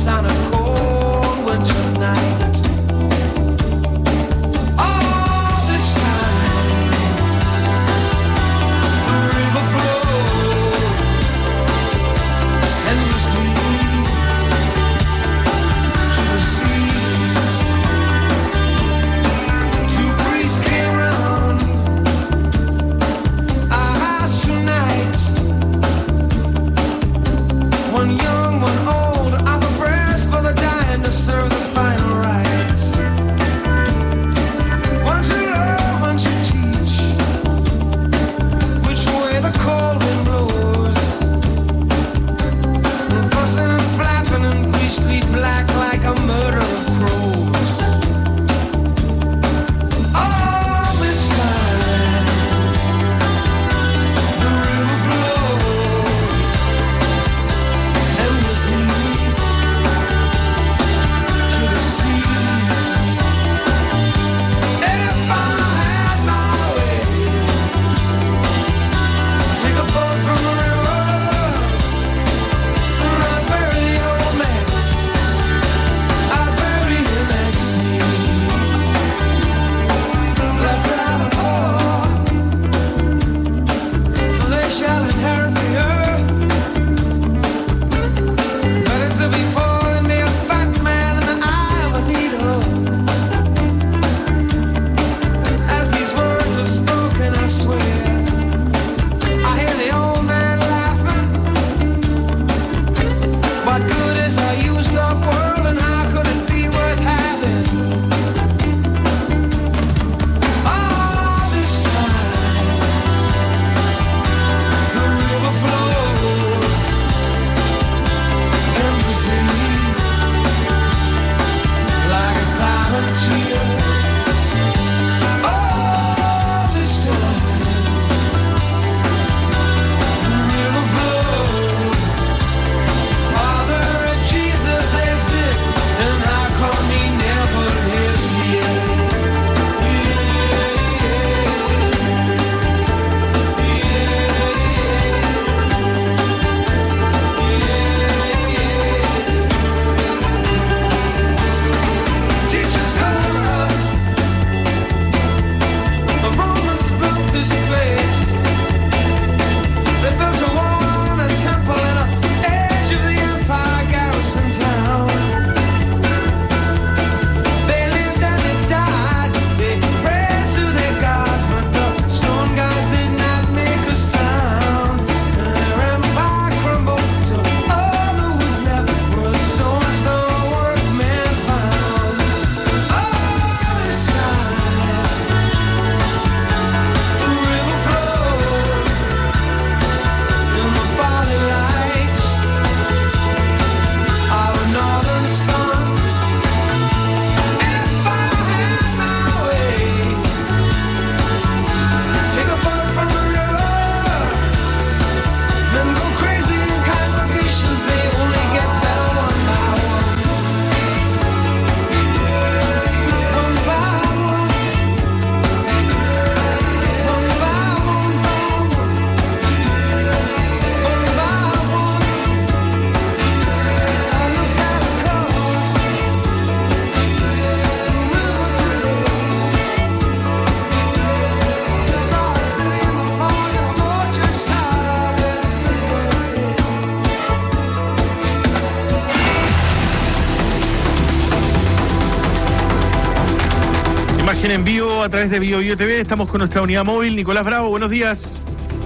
Imagen en vivo a través de Bio Bio T V. Estamos con nuestra unidad móvil. Nicolás Bravo, buenos días.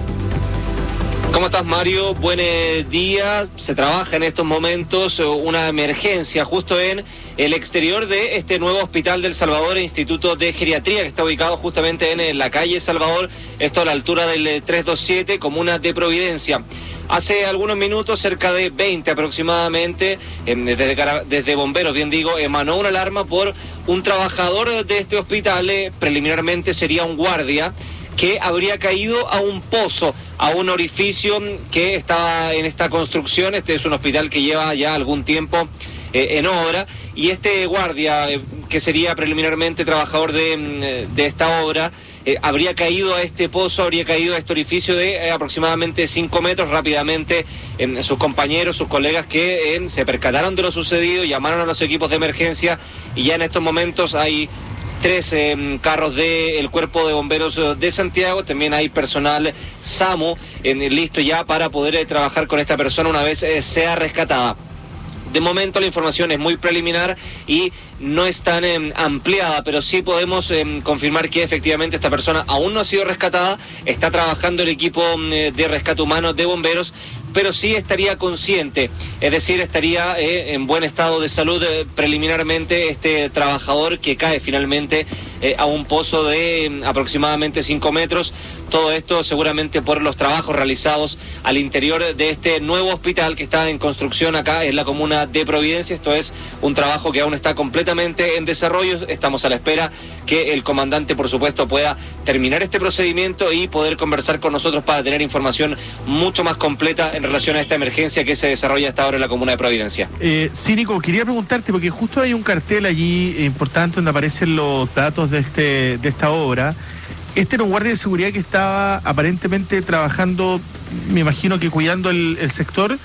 ¿Cómo estás, Mario? Buen día. Se trabaja en estos momentos una emergencia justo en el exterior de este nuevo hospital del Salvador, Instituto de Geriatría, que está ubicado justamente en la calle Salvador, esto a la altura del trescientos veintisiete, comuna de Providencia. Hace algunos minutos, cerca de veinte aproximadamente, desde, desde bomberos, bien digo, emanó una alarma por un trabajador de este hospital, eh, preliminarmente sería un guardia, que habría caído a un pozo, a un orificio que estaba en esta construcción. Este es un hospital que lleva ya algún tiempo eh, en obra, y este guardia, eh, que sería preliminarmente trabajador de, de esta obra, eh, habría caído a este pozo, habría caído a este orificio de eh, aproximadamente cinco metros. Rápidamente eh, sus compañeros, sus colegas que eh, se percataron de lo sucedido, llamaron a los equipos de emergencia, y ya en estos momentos hay tres eh, carros del Cuerpo de Bomberos de Santiago. También hay personal SAMU eh, listo ya para poder eh, trabajar con esta persona una vez eh, sea rescatada. De momento la información es muy preliminar y no es tan eh, ampliada, pero sí podemos eh, confirmar que efectivamente esta persona aún no ha sido rescatada. Está trabajando el equipo eh, de rescate humano de bomberos, pero sí estaría consciente, es decir, estaría eh, en buen estado de salud eh, preliminarmente este trabajador que cae finalmente eh, a un pozo de eh, aproximadamente cinco metros. Todo esto seguramente por los trabajos realizados al interior de este nuevo hospital que está en construcción acá en la comuna de Providencia. Esto es un trabajo que aún está completamente en desarrollo. Estamos a la espera que el comandante, por supuesto, pueda terminar este procedimiento y poder conversar con nosotros para tener información mucho más completa en relación a esta emergencia que se desarrolla hasta ahora en la comuna de Providencia. Eh, sí, Nico, quería preguntarte, porque justo hay un cartel allí importante donde aparecen los datos de, este, de esta obra. Este era un guardia de seguridad que estaba aparentemente trabajando, me imagino que cuidando el, el sector,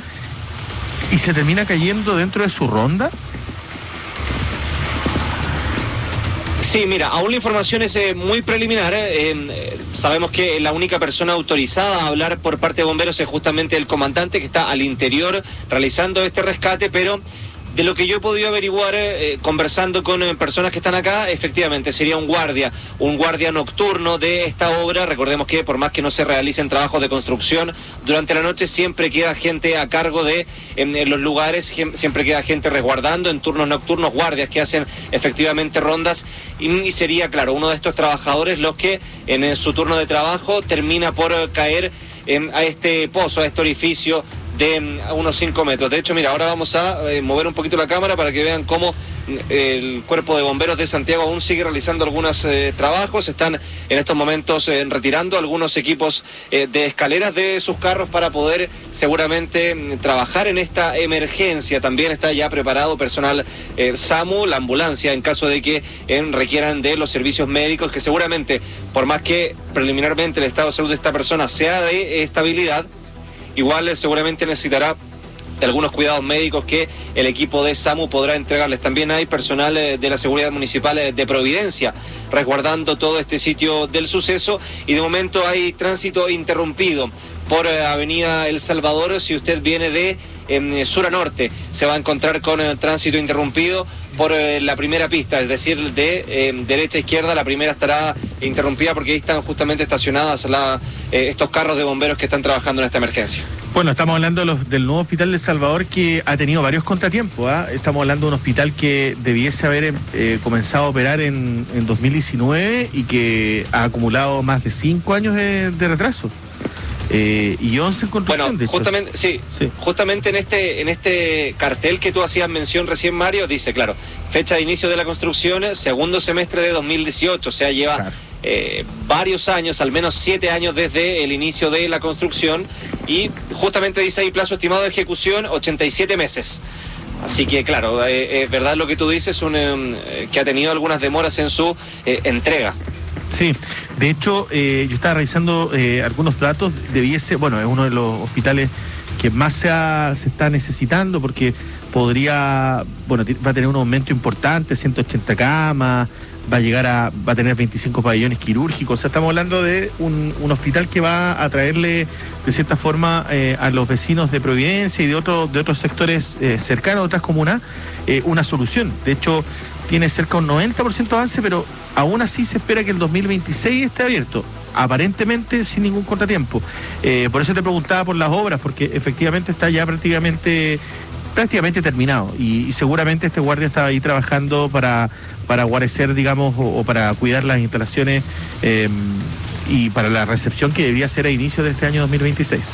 y se termina cayendo dentro de su ronda. Sí, mira, aún la información es eh, muy preliminar. Eh, eh, sabemos que la única persona autorizada a hablar por parte de bomberos es justamente el comandante, que está al interior realizando este rescate, pero de lo que yo he podido averiguar eh, conversando con eh, personas que están acá, efectivamente sería un guardia, un guardia nocturno de esta obra. Recordemos que por más que no se realicen trabajos de construcción durante la noche, siempre queda gente a cargo de en, en los lugares, siempre queda gente resguardando en turnos nocturnos, guardias que hacen efectivamente rondas, y, y sería, claro, uno de estos trabajadores los que en, en su turno de trabajo termina por caer en, a este pozo, a este orificio de a unos cinco metros. De hecho, mira, ahora vamos a eh, mover un poquito la cámara para que vean cómo eh, el Cuerpo de Bomberos de Santiago aún sigue realizando algunos eh, trabajos. Están en estos momentos eh, retirando algunos equipos eh, de escaleras de sus carros para poder seguramente mm, trabajar en esta emergencia. También está ya preparado personal eh, SAMU, la ambulancia, en caso de que eh, requieran de los servicios médicos, que seguramente, por más que preliminarmente el estado de salud de esta persona sea de estabilidad, igual eh, seguramente necesitará de algunos cuidados médicos que el equipo de SAMU podrá entregarles. También hay personal eh, de la Seguridad Municipal eh, de Providencia resguardando todo este sitio del suceso, y de momento hay tránsito interrumpido por eh, Avenida El Salvador. Si usted viene de eh, sur a norte, se va a encontrar con eh, tránsito interrumpido por eh, la primera pista, es decir, de eh, derecha a izquierda. La primera estará interrumpida porque ahí están justamente estacionadas la, eh, estos carros de bomberos que están trabajando en esta emergencia. Bueno, estamos hablando de los, del nuevo hospital de El Salvador, que ha tenido varios contratiempos, ¿eh? Estamos hablando de un hospital que debiese haber eh, comenzado a operar en, en dos mil diecinueve y que ha acumulado más de cinco años de, de retraso. Eh, y once en construcción. Bueno, justamente, sí, sí, justamente en este, en este cartel que tú hacías mención recién, Mario, dice, claro, fecha de inicio de la construcción, segundo semestre de dos mil dieciocho, o sea, lleva claro. eh, varios años, al menos siete años desde el inicio de la construcción, y justamente dice ahí plazo estimado de ejecución, ochenta y siete meses. Así que, claro, es eh, eh, verdad lo que tú dices, un, eh, que ha tenido algunas demoras en su eh, entrega. Sí, de hecho, eh, yo estaba revisando eh, algunos datos, debiese, bueno, es uno de los hospitales que más se, ha, se está necesitando, porque podría, bueno, va a tener un aumento importante, ciento ochenta camas, va a llegar a, va a tener veinticinco pabellones quirúrgicos. O sea, estamos hablando de un, un hospital que va a traerle, de cierta forma, eh, a los vecinos de Providencia y de, otro, de otros sectores eh, cercanos, de otras comunas, eh, una solución. De hecho, tiene cerca de un noventa por ciento de avance, pero aún así se espera que el dos mil veintiséis esté abierto, aparentemente sin ningún contratiempo. Eh, por eso te preguntaba por las obras, porque efectivamente está ya prácticamente prácticamente terminado y, y seguramente este guardia estaba ahí trabajando para, para guarecer, digamos, o, o para cuidar las instalaciones eh, y para la recepción que debía ser a inicio de este año dos mil veintiséis.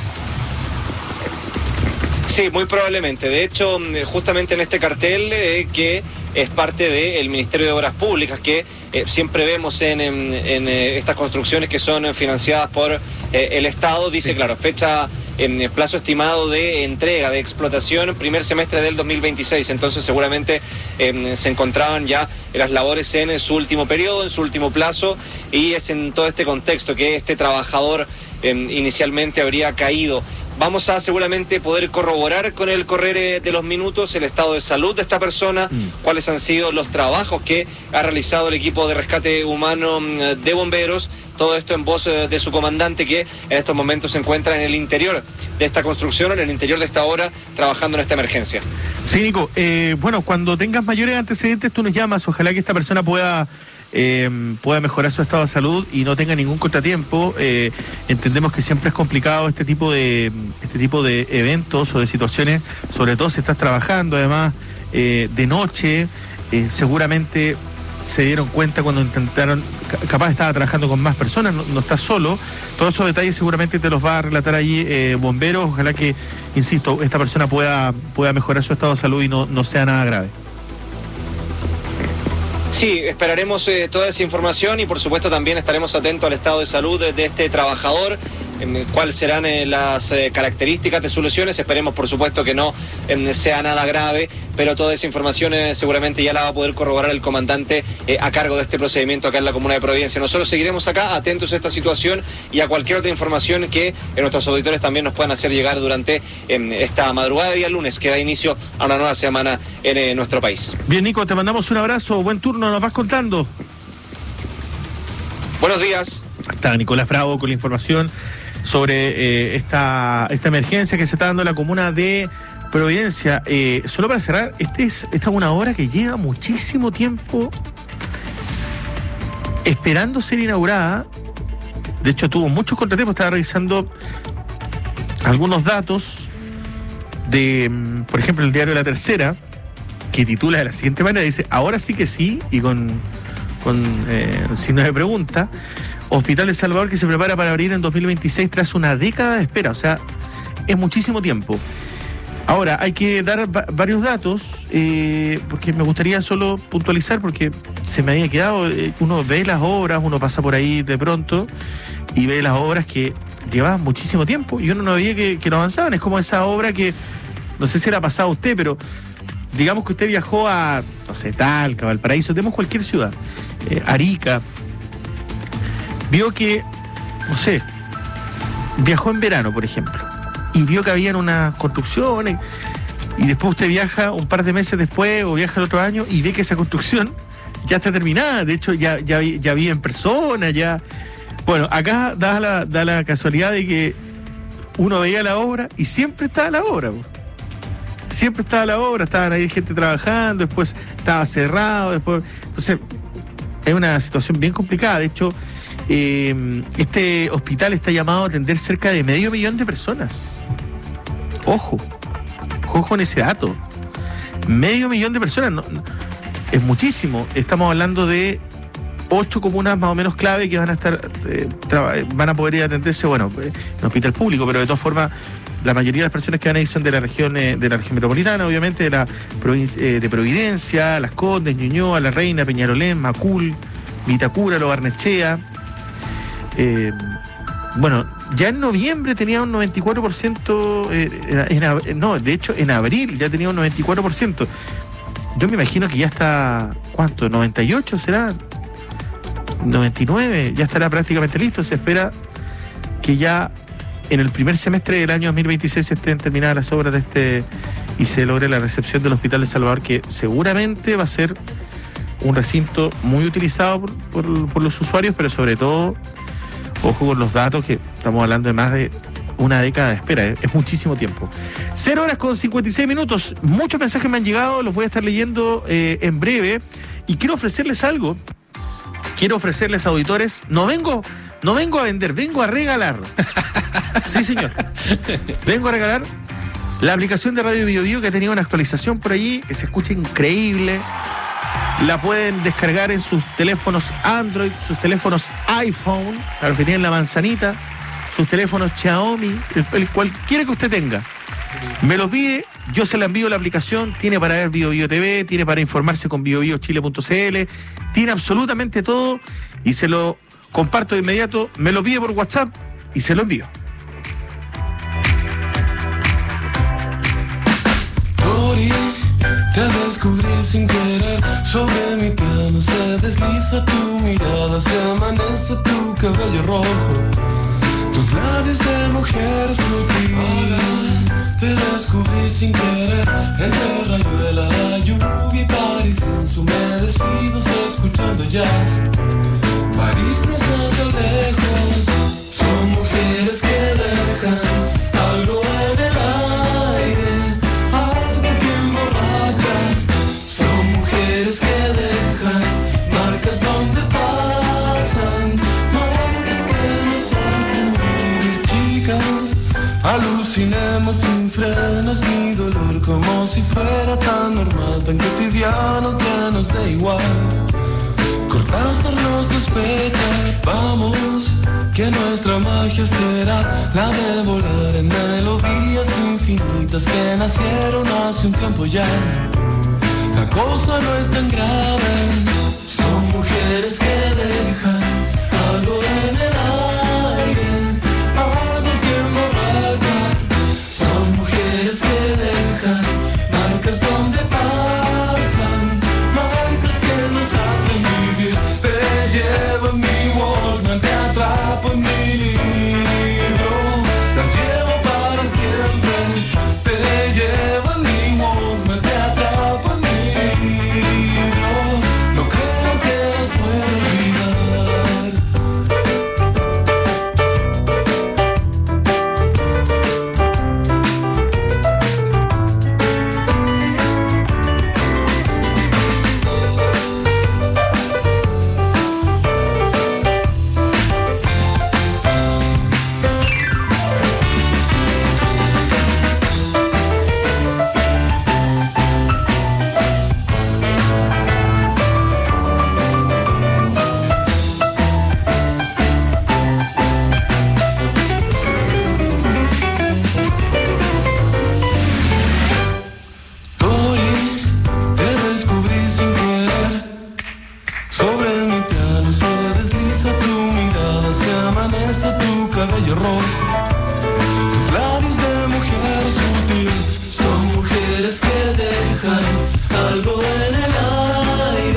Sí, muy probablemente. De hecho, justamente en este cartel eh, que es parte del Ministerio de Obras Públicas, que eh, siempre vemos en, en, en eh, estas construcciones que son financiadas por eh, el Estado, dice, claro, fecha en eh, plazo estimado de entrega, de explotación, primer semestre del dos mil veintiséis. Entonces seguramente eh, se encontraban ya las labores en, en su último periodo, en su último plazo, y es en todo este contexto que este trabajador eh, inicialmente habría caído. Vamos a seguramente poder corroborar con el correr de los minutos el estado de salud de esta persona, mm. cuáles han sido los trabajos que ha realizado el equipo de rescate humano de bomberos, todo esto en voz de su comandante, que en estos momentos se encuentra en el interior de esta construcción, en el interior de esta obra, trabajando en esta emergencia. Sí, Nico, eh, bueno, cuando tengas mayores antecedentes tú nos llamas, ojalá que esta persona pueda... Eh, pueda mejorar su estado de salud y no tenga ningún contratiempo. Eh, entendemos que siempre es complicado este tipo de este tipo de eventos o de situaciones, sobre todo si estás trabajando además eh, de noche. Eh, seguramente se dieron cuenta cuando intentaron, capaz estaba trabajando con más personas, no, no está solo. Todos esos detalles seguramente te los va a relatar allí eh, bomberos. Ojalá que, insisto, esta persona pueda, pueda mejorar su estado de salud y no, no sea nada grave. Sí, esperaremos eh, toda esa información y por supuesto también estaremos atentos al estado de salud de, de este trabajador, eh, cuáles serán eh, las eh, características de sus lesiones. Esperemos por supuesto que no eh, sea nada grave, pero toda esa información eh, seguramente ya la va a poder corroborar el comandante eh, a cargo de este procedimiento acá en la comuna de Providencia. Nosotros seguiremos acá atentos a esta situación y a cualquier otra información que eh, nuestros auditores también nos puedan hacer llegar durante eh, esta madrugada de día lunes, que da inicio a una nueva semana en eh, nuestro país. Bien, Nico, te mandamos un abrazo, buen turno. Nos vas contando. Buenos días. Está Nicolás Bravo con la información sobre eh, esta, esta emergencia que se está dando en la comuna de Providencia. Eh, solo para cerrar, este es, esta es una obra que lleva muchísimo tiempo esperando ser inaugurada. De hecho, tuvo muchos contratiempos. Estaba revisando algunos datos de, por ejemplo, el diario La Tercera, que titula de la siguiente manera, dice, ahora sí que sí, y con, con eh, signos de pregunta, Hospital de Salvador que se prepara para abrir en dos mil veintiséis tras una década de espera. O sea, es muchísimo tiempo. Ahora, hay que dar va- varios datos, eh, porque me gustaría solo puntualizar, porque se me había quedado, eh, uno ve las obras, uno pasa por ahí de pronto, y ve las obras que llevaban muchísimo tiempo, y uno no veía que, que no avanzaban. Es como esa obra que, no sé si era pasado a usted, pero... digamos que usted viajó a, no sé, Talca, Valparaíso, tenemos cualquier ciudad, eh, Arica, vio que, no sé, viajó en verano, por ejemplo, y vio que habían unas construcciones, y después usted viaja un par de meses después, o viaja el otro año, y ve que esa construcción ya está terminada, de hecho ya, ya, ya vive en persona, ya... Bueno, acá da la, da la casualidad de que uno veía la obra, y siempre estaba la obra, bro. Siempre estaba la obra, estaban ahí gente trabajando, después estaba cerrado, después... Entonces, es una situación bien complicada. De hecho, eh, este hospital está llamado a atender cerca de medio millón de personas. Ojo, ojo en ese dato. Medio millón de personas, no, no, es muchísimo. Estamos hablando de ocho comunas más o menos clave que van a estar, eh, traba, van a poder ir a atenderse, bueno, en un hospital público, pero de todas formas, la mayoría de las personas que van a ir son de la región eh, de la región metropolitana, obviamente, de la provincia, eh, de Providencia, Las Condes, Ñuñoa, La Reina, Peñarolén, Macul, Vitacura, Lo Barnechea. Eh, bueno, ya en noviembre tenía un noventa y cuatro por ciento, eh, en, en, no, de hecho en abril ya tenía un noventa y cuatro por ciento. Yo me imagino que ya está, ¿cuánto? ¿noventa y ocho será? noventa y nueve, ya estará prácticamente listo. Se espera que ya en el primer semestre del año dos mil veintiséis estén terminadas las obras de este y se logre la recepción del Hospital de Salvador, que seguramente va a ser un recinto muy utilizado por, por, por los usuarios, pero sobre todo, ojo con los datos, que estamos hablando de más de una década de espera, es, es muchísimo tiempo. Cero horas con cincuenta y seis minutos, muchos mensajes me han llegado, los voy a estar leyendo eh, en breve, y quiero ofrecerles algo, quiero ofrecerles, auditores, no vengo, no vengo a vender, vengo a regalar. Sí, señor. Vengo a regalar la aplicación de Radio Bio Bio, que ha tenido una actualización por allí, que se escucha increíble. La pueden descargar en sus teléfonos Android, sus teléfonos iPhone, a los que tienen la manzanita, sus teléfonos Xiaomi, el, el cualquiera que usted tenga. Me lo pide, yo se la envío la aplicación, tiene para ver Bio Bio T V, tiene para informarse con bio bio chile punto c l, tiene absolutamente todo y se lo comparto de inmediato, me lo pide por WhatsApp y se lo envío. Te descubrí sin querer, sobre mi piano se desliza tu mirada, se amanece tu cabello rojo, tus labios de mujer sutil. Te descubrí sin querer, entre rayuela, la lluvia y París ensumedecidos escuchando jazz. París no está tan lejos, son mujeres que dejan algo en el aire, algo que emborracha. Son mujeres que dejan marcas donde pasan, marcas que nos hacen vivir, chicas. Alucinemos sin frenos, mi dolor como si fuera tan normal, tan cotidiano que nos da igual. Cortázar nos sospecha, vamos, que nuestra magia será la de volar en melodías infinitas que nacieron hace un tiempo ya. La cosa no es tan grave.